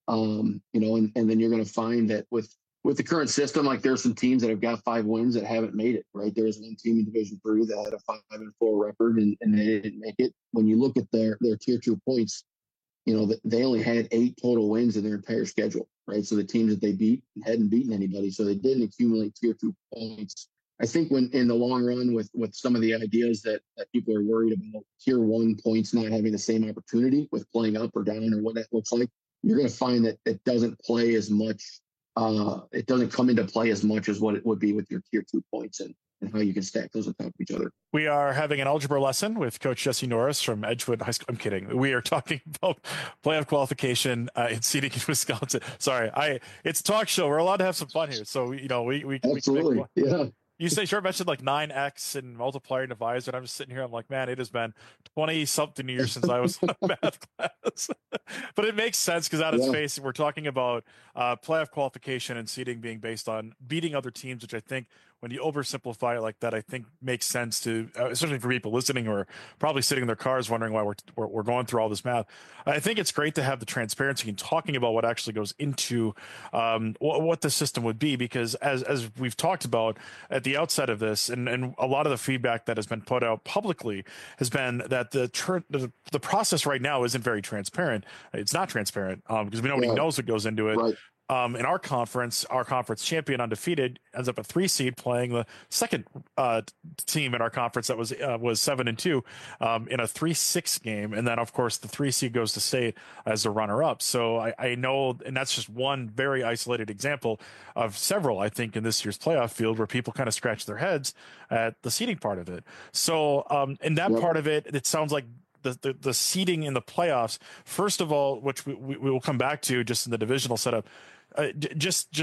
Um, you know, and, and then you're going to find that with, with the current system, like there's some teams that have got five wins that haven't made it, right? There's one team in Division Three that had a five and four record and, and they didn't make it. When you look at their, their tier two points, you know, they only had eight total wins in their entire schedule, right? So the teams that they beat hadn't beaten anybody. So they didn't accumulate tier two points. I think when in the long run with, with some of the ideas that, that people are worried about tier one points not having the same opportunity with playing up or down or what that looks like, you're going to find that it doesn't play as much. Uh, it doesn't come into play as much as what it would be with your tier two points and, and how you can stack those on top of each other. We are having an algebra lesson with Coach Jesse Norris from Edgewood High School. I'm kidding. We are talking about playoff qualification uh, and seeding in Wisconsin. Sorry, I. It's a talk show. We're allowed to have some fun here. So you know, we we absolutely we yeah. You say sure mentioned like nine X and multiplier and divisor, and I'm just sitting here. I'm like, man, it has been twenty something years since I was in a math class. But it makes sense because out of yeah. space, we're talking about uh, playoff qualification and seeding being based on beating other teams, which I think when you oversimplify it like that, I think makes sense to, uh, especially for people listening or probably sitting in their cars wondering why we're, we're we're going through all this math. I think it's great to have the transparency and talking about what actually goes into um, what, what the system would be, because as as we've talked about at the outset of this, and, and a lot of the feedback that has been put out publicly has been that the tr- the, the process right now isn't very transparent. It's not transparent um, because we nobody yeah. knows what goes into it. Right. Um, in our conference, our conference champion undefeated ends up a three seed playing the second uh, team in our conference that was uh, was seven and two um, in a three six game, and then of course the three seed goes to state as the runner up. So I, I know, and that's just one very isolated example of several I think in this year's playoff field where people kind of scratch their heads at the seeding part of it. So um, in that yep. part of it, it sounds like. The, the, the seeding in the playoffs, first of all, which we, we, we will come back to just in the divisional setup, uh, j- just just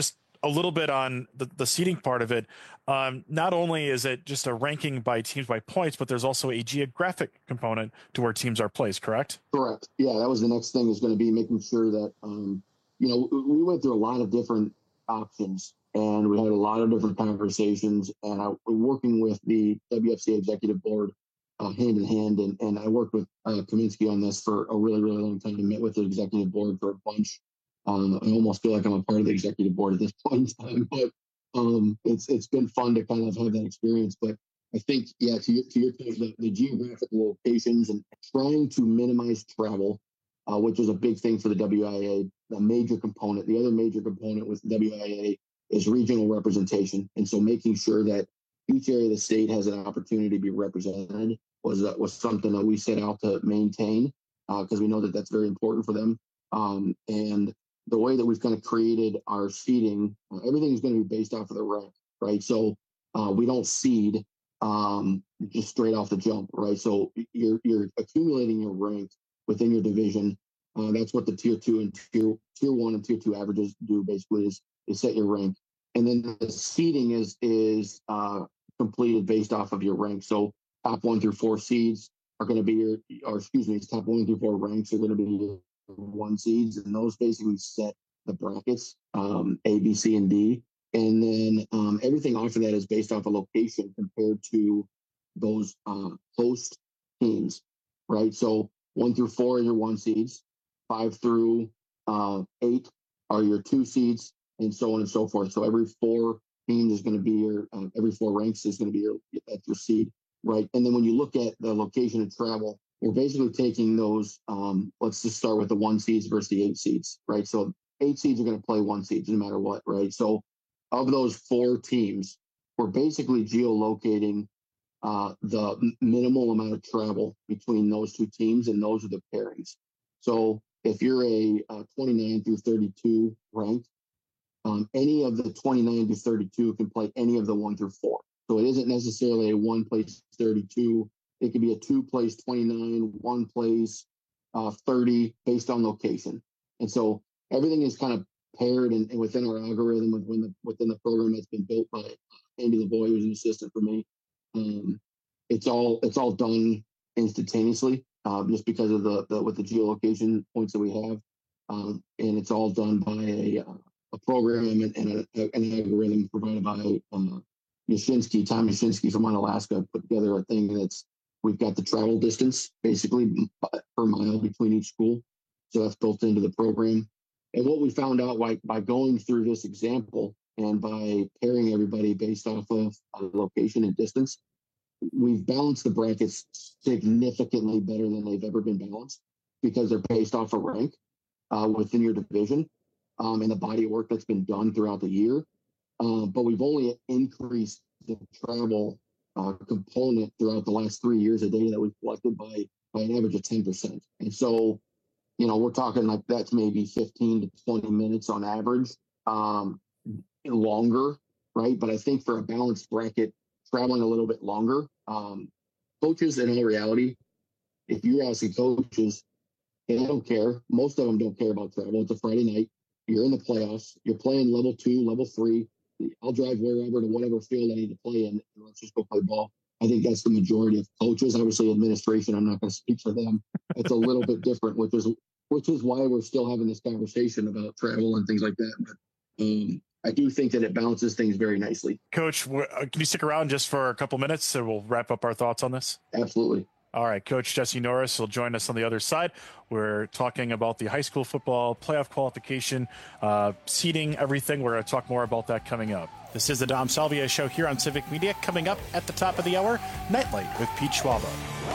a little bit on the, the seeding part of it. Um, not only is it just a ranking by teams by points, but there's also a geographic component to where teams are placed, correct? Correct. Yeah, that was the next thing is going to be making sure that, um, you know, we went through a lot of different options and we had a lot of different conversations, and I was working with the W F C executive board uh, hand in hand. And, and I worked with uh, Kaminsky on this for a really, really long time. I met with the executive board for a bunch. Um, I almost feel like I'm a part of the executive board at this point in time, but um, it's it's been fun to kind of have that experience. But I think, yeah, to your, to your point, the, the geographic locations and trying to minimize travel, uh, which is a big thing for the W I A, a major component. The other major component with the W I A is regional representation. And so making sure that each area of the state has an opportunity to be represented was, uh, was something that we set out to maintain because uh, we know that that's very important for them. Um, and the way that we've kind of created our seeding, uh, everything is going to be based off of the rank, right? So uh, we don't seed um, just straight off the jump, right? So you're you're accumulating your rank within your division. Uh, that's what the tier two and tier tier one and tier two averages do. Basically, is is set your rank, and then the seeding is is uh, completed based off of your rank. So top one through four seeds are going to be your, or excuse me, top one through four ranks are going to be your one seeds, and those basically set the brackets, um, A, B, C, and D. And then um, everything off of that is based off a location compared to those uh, host teams, right? So one through four are your one seeds, five through uh, eight are your two seeds, and so on and so forth. So every four teams is going to be your, uh, every four ranks is going to be your, that's your seed, right? And then when you look at the location of travel, we're basically taking those, um, let's just start with the one seeds versus the eight seeds, right? So eight seeds are going to play one seeds no matter what, right? So of those four teams, we're basically geolocating uh, the m- minimal amount of travel between those two teams, and those are the pairings. So if you're a, a twenty-nine through thirty-two ranked, um, any of the twenty-nine to thirty-two can play any of the one through four. So it isn't necessarily a one place thirty-two. It could be a two place twenty-nine, one place uh, thirty based on location. And so everything is kind of paired and, and within our algorithm within the, within the program that's been built by Andy Lavoie, who's an assistant for me. Um, it's all it's all done instantaneously uh, just because of the, the with the geolocation points that we have. Um, and it's all done by a, a program and, and a, an algorithm provided by uh, Yashinsky, Tom Yashinsky from Alaska, put together a thing that's, we've got the travel distance basically per mile between each school. So that's built into the program. And what we found out by, by going through this example and by pairing everybody based off of location and distance, we've balanced the brackets significantly better than they've ever been balanced because they're based off of rank uh, within your division um, and the body of work that's been done throughout the year. Uh, but we've only increased the travel uh, component throughout the last three years of data that we've collected by, by an average of ten percent. And so, you know, we're talking like that's maybe fifteen to twenty minutes on average, um, longer, right? But I think for a balanced bracket, traveling a little bit longer, um, coaches in all reality, if you're asking coaches, they don't care. Most of them don't care about travel. It's a Friday night. You're in the playoffs. You're playing level two, level three. I'll drive wherever to whatever field I need to play in, and let's just go play ball. I think that's the majority of coaches. Obviously, administration, I'm not going to speak for them. It's a little bit different, which is which is why we're still having this conversation about travel and things like that. But um, I do think that it balances things very nicely. Coach, can you stick around just for a couple minutes and we'll wrap up our thoughts on this? Absolutely. All right, Coach Jesse Norris will join us on the other side. We're talking about the high school football playoff qualification, uh, seeding, everything. We're going to talk more about that coming up. This is the Dom Salvia Show here on Civic Media. Coming up at the top of the hour, Nightlight with Pete Schwaba.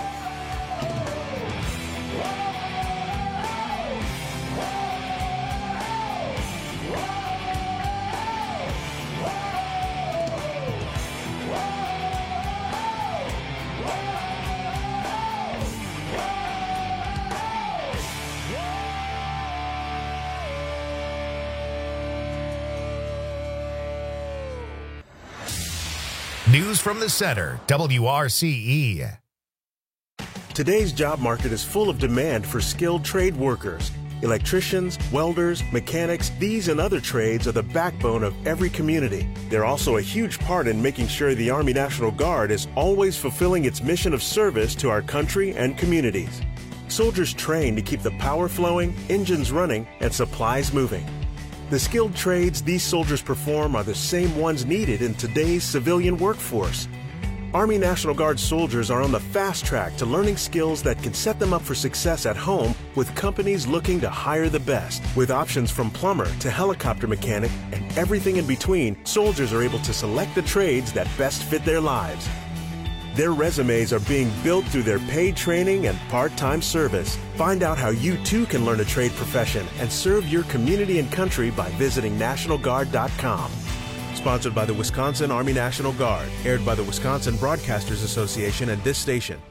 News from the Center, W R C E. Today's job market is full of demand for skilled trade workers. Electricians, welders, mechanics, these and other trades are the backbone of every community. They're also a huge part in making sure the Army National Guard is always fulfilling its mission of service to our country and communities. Soldiers train to keep the power flowing, engines running, and supplies moving. The skilled trades these soldiers perform are the same ones needed in today's civilian workforce. Army National Guard soldiers are on the fast track to learning skills that can set them up for success at home with companies looking to hire the best. With options from plumber to helicopter mechanic and everything in between, soldiers are able to select the trades that best fit their lives. Their resumes are being built through their paid training and part-time service. Find out how you too can learn a trade profession and serve your community and country by visiting National Guard dot com. Sponsored by the Wisconsin Army National Guard. Aired by the Wisconsin Broadcasters Association and this station.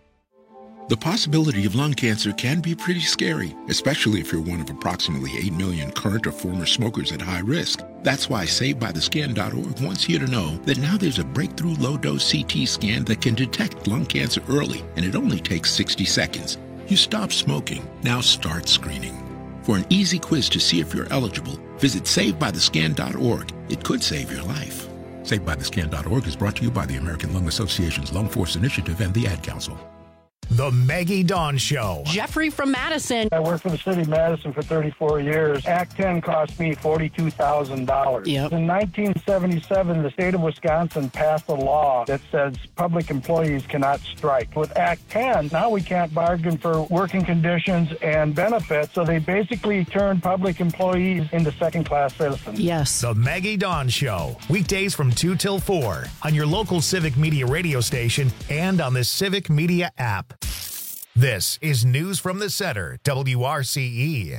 The possibility of lung cancer can be pretty scary, especially if you're one of approximately eight million current or former smokers at high risk. That's why Saved By The Scan dot org wants you to know that now there's a breakthrough low-dose C T scan that can detect lung cancer early, and it only takes sixty seconds. You stop smoking, now start screening. For an easy quiz to see if you're eligible, visit Saved By The Scan dot org. It could save your life. Saved By The Scan dot org is brought to you by the American Lung Association's Lung Force Initiative and the Ad Council. The Maggie Dawn Show. Jeffrey from Madison. I worked for the city of Madison for thirty-four years. Act ten cost me forty-two thousand dollars. Yep. In nineteen seventy-seven, the state of Wisconsin passed a law that says public employees cannot strike. With Act ten, now we can't bargain for working conditions and benefits, so they basically turned public employees into second-class citizens. Yes. The Maggie Dawn Show. Weekdays from two till four on your local Civic Media radio station and on the Civic Media app. This is News from the Center, W R C E.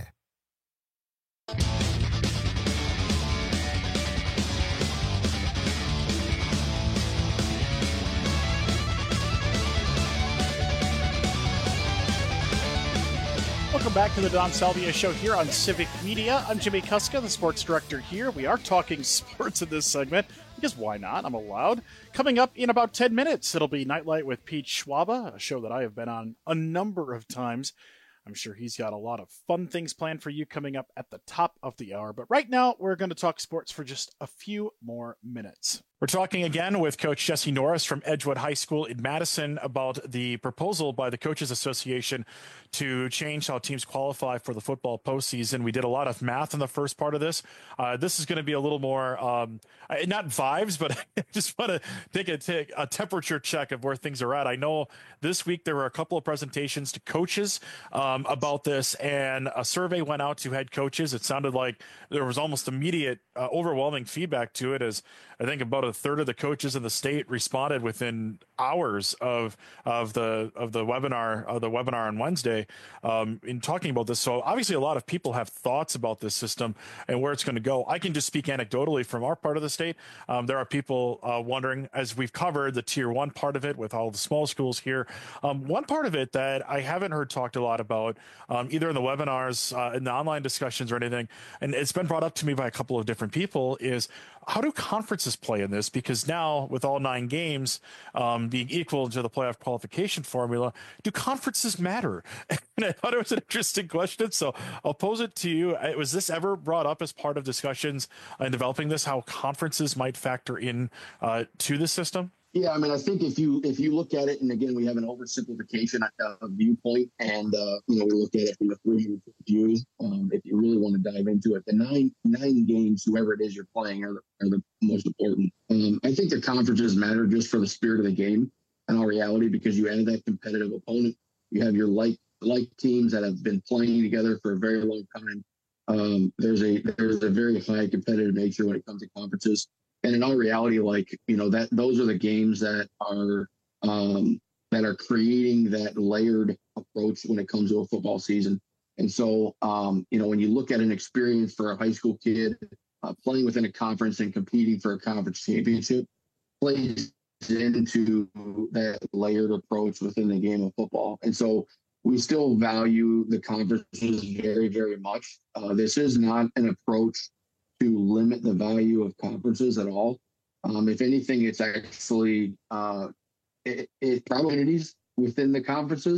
Welcome back to the Dom Salvia Show here on Civic Media. I'm Jimmy Kuska, the sports director here. We are talking sports in this segment, because why not? I'm allowed. Coming up in about ten minutes, it'll be Nightlight with Pete Schwaba, a show that I have been on a number of times. I'm sure he's got a lot of fun things planned for you coming up at the top of the hour. But right now, we're going to talk sports for just a few more minutes. We're talking again with Coach Jesse Norris from Edgewood High School in Madison about the proposal by the Coaches Association to change how teams qualify for the football postseason. We did a lot of math in the first part of this. Uh, this is going to be a little more, um, not vibes, but I just want to take a, take a temperature check of where things are at. I know this week there were a couple of presentations to coaches um, about this, and a survey went out to head coaches. It sounded like there was almost immediate, uh, overwhelming feedback to it, as I think about a third of the coaches in the state responded within hours of of the of the webinar of the webinar on Wednesday um, in talking about this. So obviously, a lot of people have thoughts about this system and where it's going to go. I can just speak anecdotally from our part of the state. Um, there are people uh, wondering, as we've covered the tier one part of it with all the small schools here. Um, one part of it that I haven't heard talked a lot about, um, either in the webinars, uh, in the online discussions, or anything, and it's been brought up to me by a couple of different people, is how do conferences play in this? Because now, with all nine games um, being equal to the playoff qualification formula, do conferences matter? And I thought it was an interesting question, so I'll pose it to you. Was this ever brought up as part of discussions in developing this, how conferences might factor in uh, to the system? Yeah, I mean, I think if you if you look at it, and again, we have an oversimplification uh, viewpoint, and uh, you know, we look at it from a three hundred view. Um, if you really want to dive into it, the nine nine games, whoever it is you're playing, are, are the most important. Um, I think the conferences matter just for the spirit of the game, in all reality, because you add that competitive opponent. You have your like like teams that have been playing together for a very long time. Um, there's a there's a very high competitive nature when it comes to conferences. And in all reality, like, you know, that those are the games that are um, that are creating that layered approach when it comes to a football season. And so, um, you know, when you look at an experience for a high school kid uh, playing within a conference and competing for a conference championship, plays into that layered approach within the game of football. And so we still value the conferences very, very much. Uh, this is not an approach to limit the value of conferences at all. Um, if anything, it's actually uh, it, it opportunities within the conferences,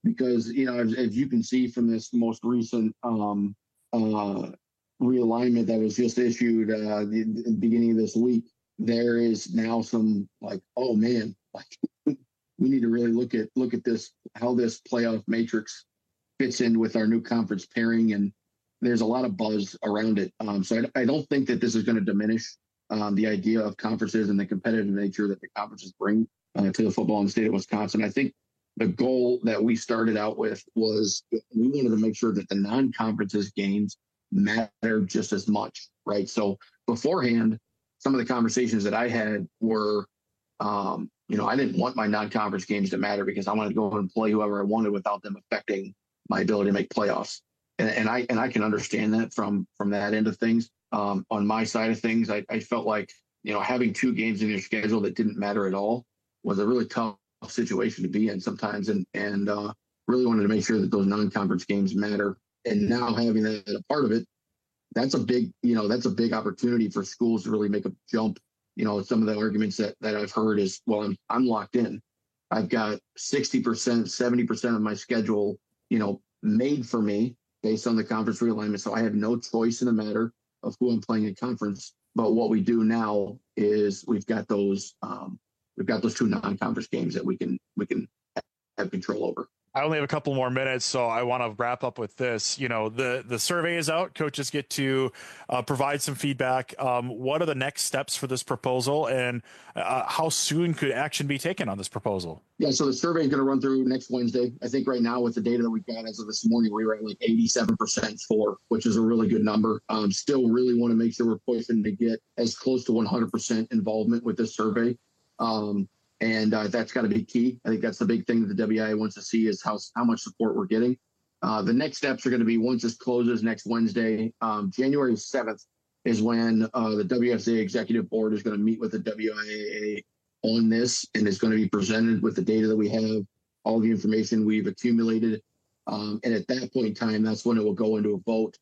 because, you know, as, as you can see from this most recent um, uh, realignment that was just issued uh, the, the beginning of this week, there is now some like, oh man, like we need to really look at look at this, how this playoff matrix fits in with our new conference pairing, and there's a lot of buzz around it. Um, so I, I don't think that this is going to diminish um, the idea of conferences and the competitive nature that the conferences bring uh, to the football in the state of Wisconsin. I think the goal that we started out with was we wanted to make sure that the non-conferences games matter just as much, right? So beforehand, some of the conversations that I had were, um, you know, I didn't want my non-conference games to matter because I wanted to go and play whoever I wanted without them affecting my ability to make playoffs. And, and I and I can understand that from from that end of things. Um, on my side of things, I, I felt like, you know, having two games in your schedule that didn't matter at all was a really tough situation to be in sometimes, and and uh, really wanted to make sure that those non-conference games matter. And now having that a part of it, that's a big, you know, that's a big opportunity for schools to really make a jump. You know, some of the arguments that, that I've heard is, well, I'm I'm locked in. I've got sixty percent, seventy percent of my schedule, you know, made for me based on the conference realignment. So I have no choice in the matter of who I'm playing in conference. But what we do now is we've got those um, we've got those two non-conference games that we can we can have control over. I only have a couple more minutes, so I want to wrap up with this. You know, the, the survey is out. Coaches get to uh, provide some feedback. Um, what are the next steps for this proposal, and uh, how soon could action be taken on this proposal? Yeah, so the survey is going to run through next Wednesday. I think right now with the data that we've got as of this morning, we were at like eighty-seven percent for, which is a really good number. Um, still really want to make sure we're pushing to get as close to one hundred percent involvement with this survey. Um, And uh, that's got to be key. I think that's the big thing that the W I A wants to see is how how much support we're getting. Uh, the next steps are going to be once this closes next Wednesday, um, January seventh is when uh, the W S A Executive Board is going to meet with the W I A A on this, and is going to be presented with the data that we have, all the information we've accumulated. Um, and at that point in time, that's when it will go into a vote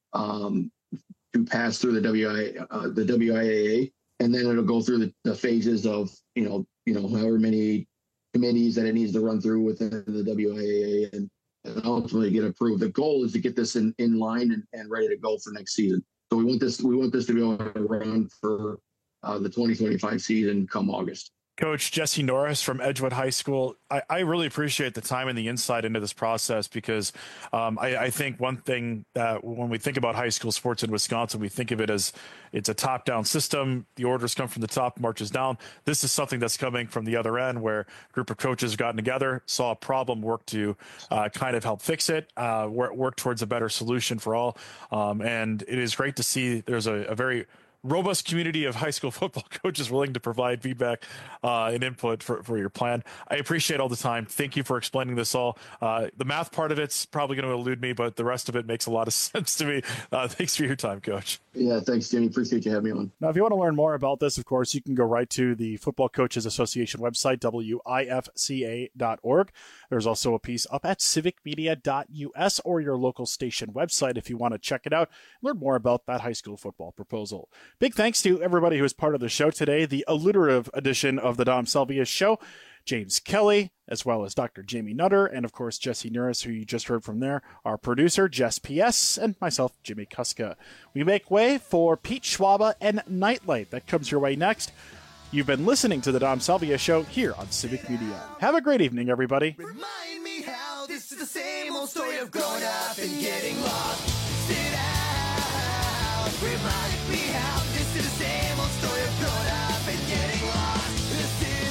um, to pass through the W I A, uh, the W I A A. And then it'll go through the, the phases of, you know, you know, however many committees that it needs to run through within the W I A A and, and ultimately get approved. The goal is to get this in, in line and, and ready to go for next season. So we want this, we want this to be able to run for uh, the twenty twenty-five season come August. Coach Jesse Norris from Edgewood High School, I, I really appreciate the time and the insight into this process, because um, I, I think one thing that when we think about high school sports in Wisconsin, we think of it as it's a top-down system. The orders come from the top, marches down. This is something that's coming from the other end, where a group of coaches have gotten together, saw a problem, worked to uh, kind of help fix it, uh, work, work towards a better solution for all. Um, and it is great to see there's a, a very robust community of high school football coaches willing to provide feedback uh, and input for, for your plan. I appreciate all the time. Thank you for explaining this all. Uh, the math part of it's probably going to elude me, but the rest of it makes a lot of sense to me. Uh, thanks for your time, Coach. Yeah, thanks, Jimmy. Appreciate you having me on. Now, if you want to learn more about this, of course, you can go right to the Football Coaches Association website, W I F C A dot org. There's also a piece up at civic media dot U S or your local station website if you want to check it out, learn more about that high school football proposal. Big thanks to everybody who was part of the show today, the alliterative edition of the Dom Salvia Show. James Kelly, as well as Doctor Jamie Nutter, and of course Jesse Norris, who you just heard from there, our producer Jess P S, and myself, Jimmy Kuska. We make way for Pete Schwaba and Nightlight. That comes your way next. You've been listening to the Dom Salvia Show here on Civic Media. Have a great evening, everybody. Remind me how this is the same old story of growing up and getting lost. Sit out. Remind me how this is the same old story of growing up and getting lost. Sit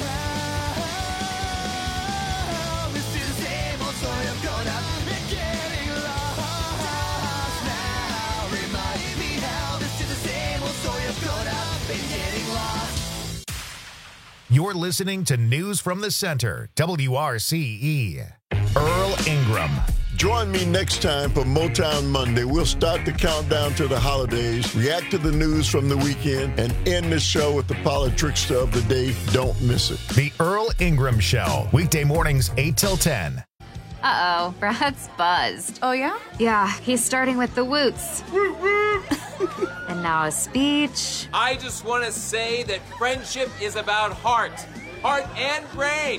out. This is the same old story of growing up and getting lost. Now remind me how this is the same old story of growing up and getting lost. You're listening to News from the Center, W R C E. Earl Ingram. Join me next time for Motown Monday. We'll start the countdown to the holidays, react to the news from the weekend, and end the show with the politics of the day. Don't miss it. The Earl Ingram Show, weekday mornings eight till ten. Uh-oh, Brad's buzzed. Oh, yeah? Yeah, he's starting with the woots. And now a speech. I just want to say that friendship is about heart. Heart and brain.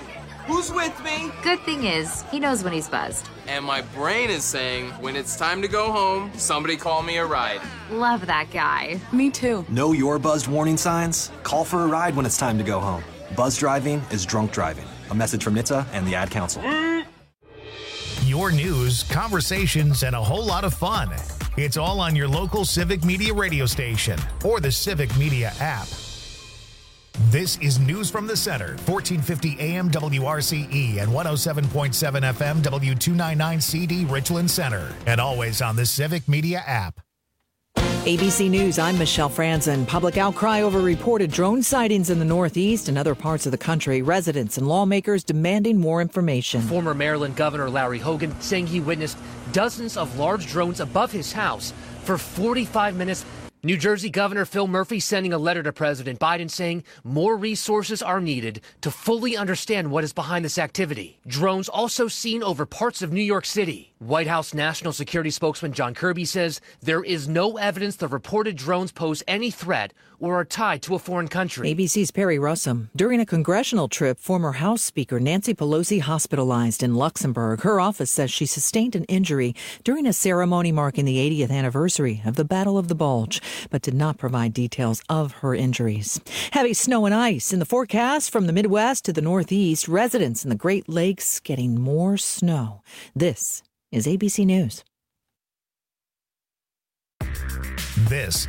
Who's with me? Good thing is, he knows when he's buzzed. And my brain is saying, when it's time to go home, somebody call me a ride. Love that guy. Me too. Know your buzzed warning signs? Call for a ride when it's time to go home. Buzz driving is drunk driving. A message from N H T S A and the Ad Council. Your news, conversations, and a whole lot of fun. It's all on your local Civic Media radio station or the Civic Media app. This is News from the Center, fourteen fifty A M W R C E and one oh seven point seven F M W two ninety-nine C D Richland Center, and always on the Civic Media app. A B C News, I'm Michelle Franzen. Public outcry over reported drone sightings in the Northeast and other parts of the country. Residents and lawmakers demanding more information. Former Maryland Governor Larry Hogan saying he witnessed dozens of large drones above his house for forty-five minutes. New Jersey Governor Phil Murphy sending a letter to President Biden saying more resources are needed to fully understand what is behind this activity. Drones also seen over parts of New York City. White House National Security spokesman John Kirby says there is no evidence the reported drones pose any threat or are tied to a foreign country. A B C's Perry Russum. During a congressional trip, former House Speaker Nancy Pelosi hospitalized in Luxembourg. Her office says she sustained an injury during a ceremony marking the eightieth anniversary of the Battle of the Bulge, but did not provide details of her injuries. Heavy snow and ice in the forecast from the Midwest to the Northeast. Residents in the Great Lakes getting more snow. This is A B C News. This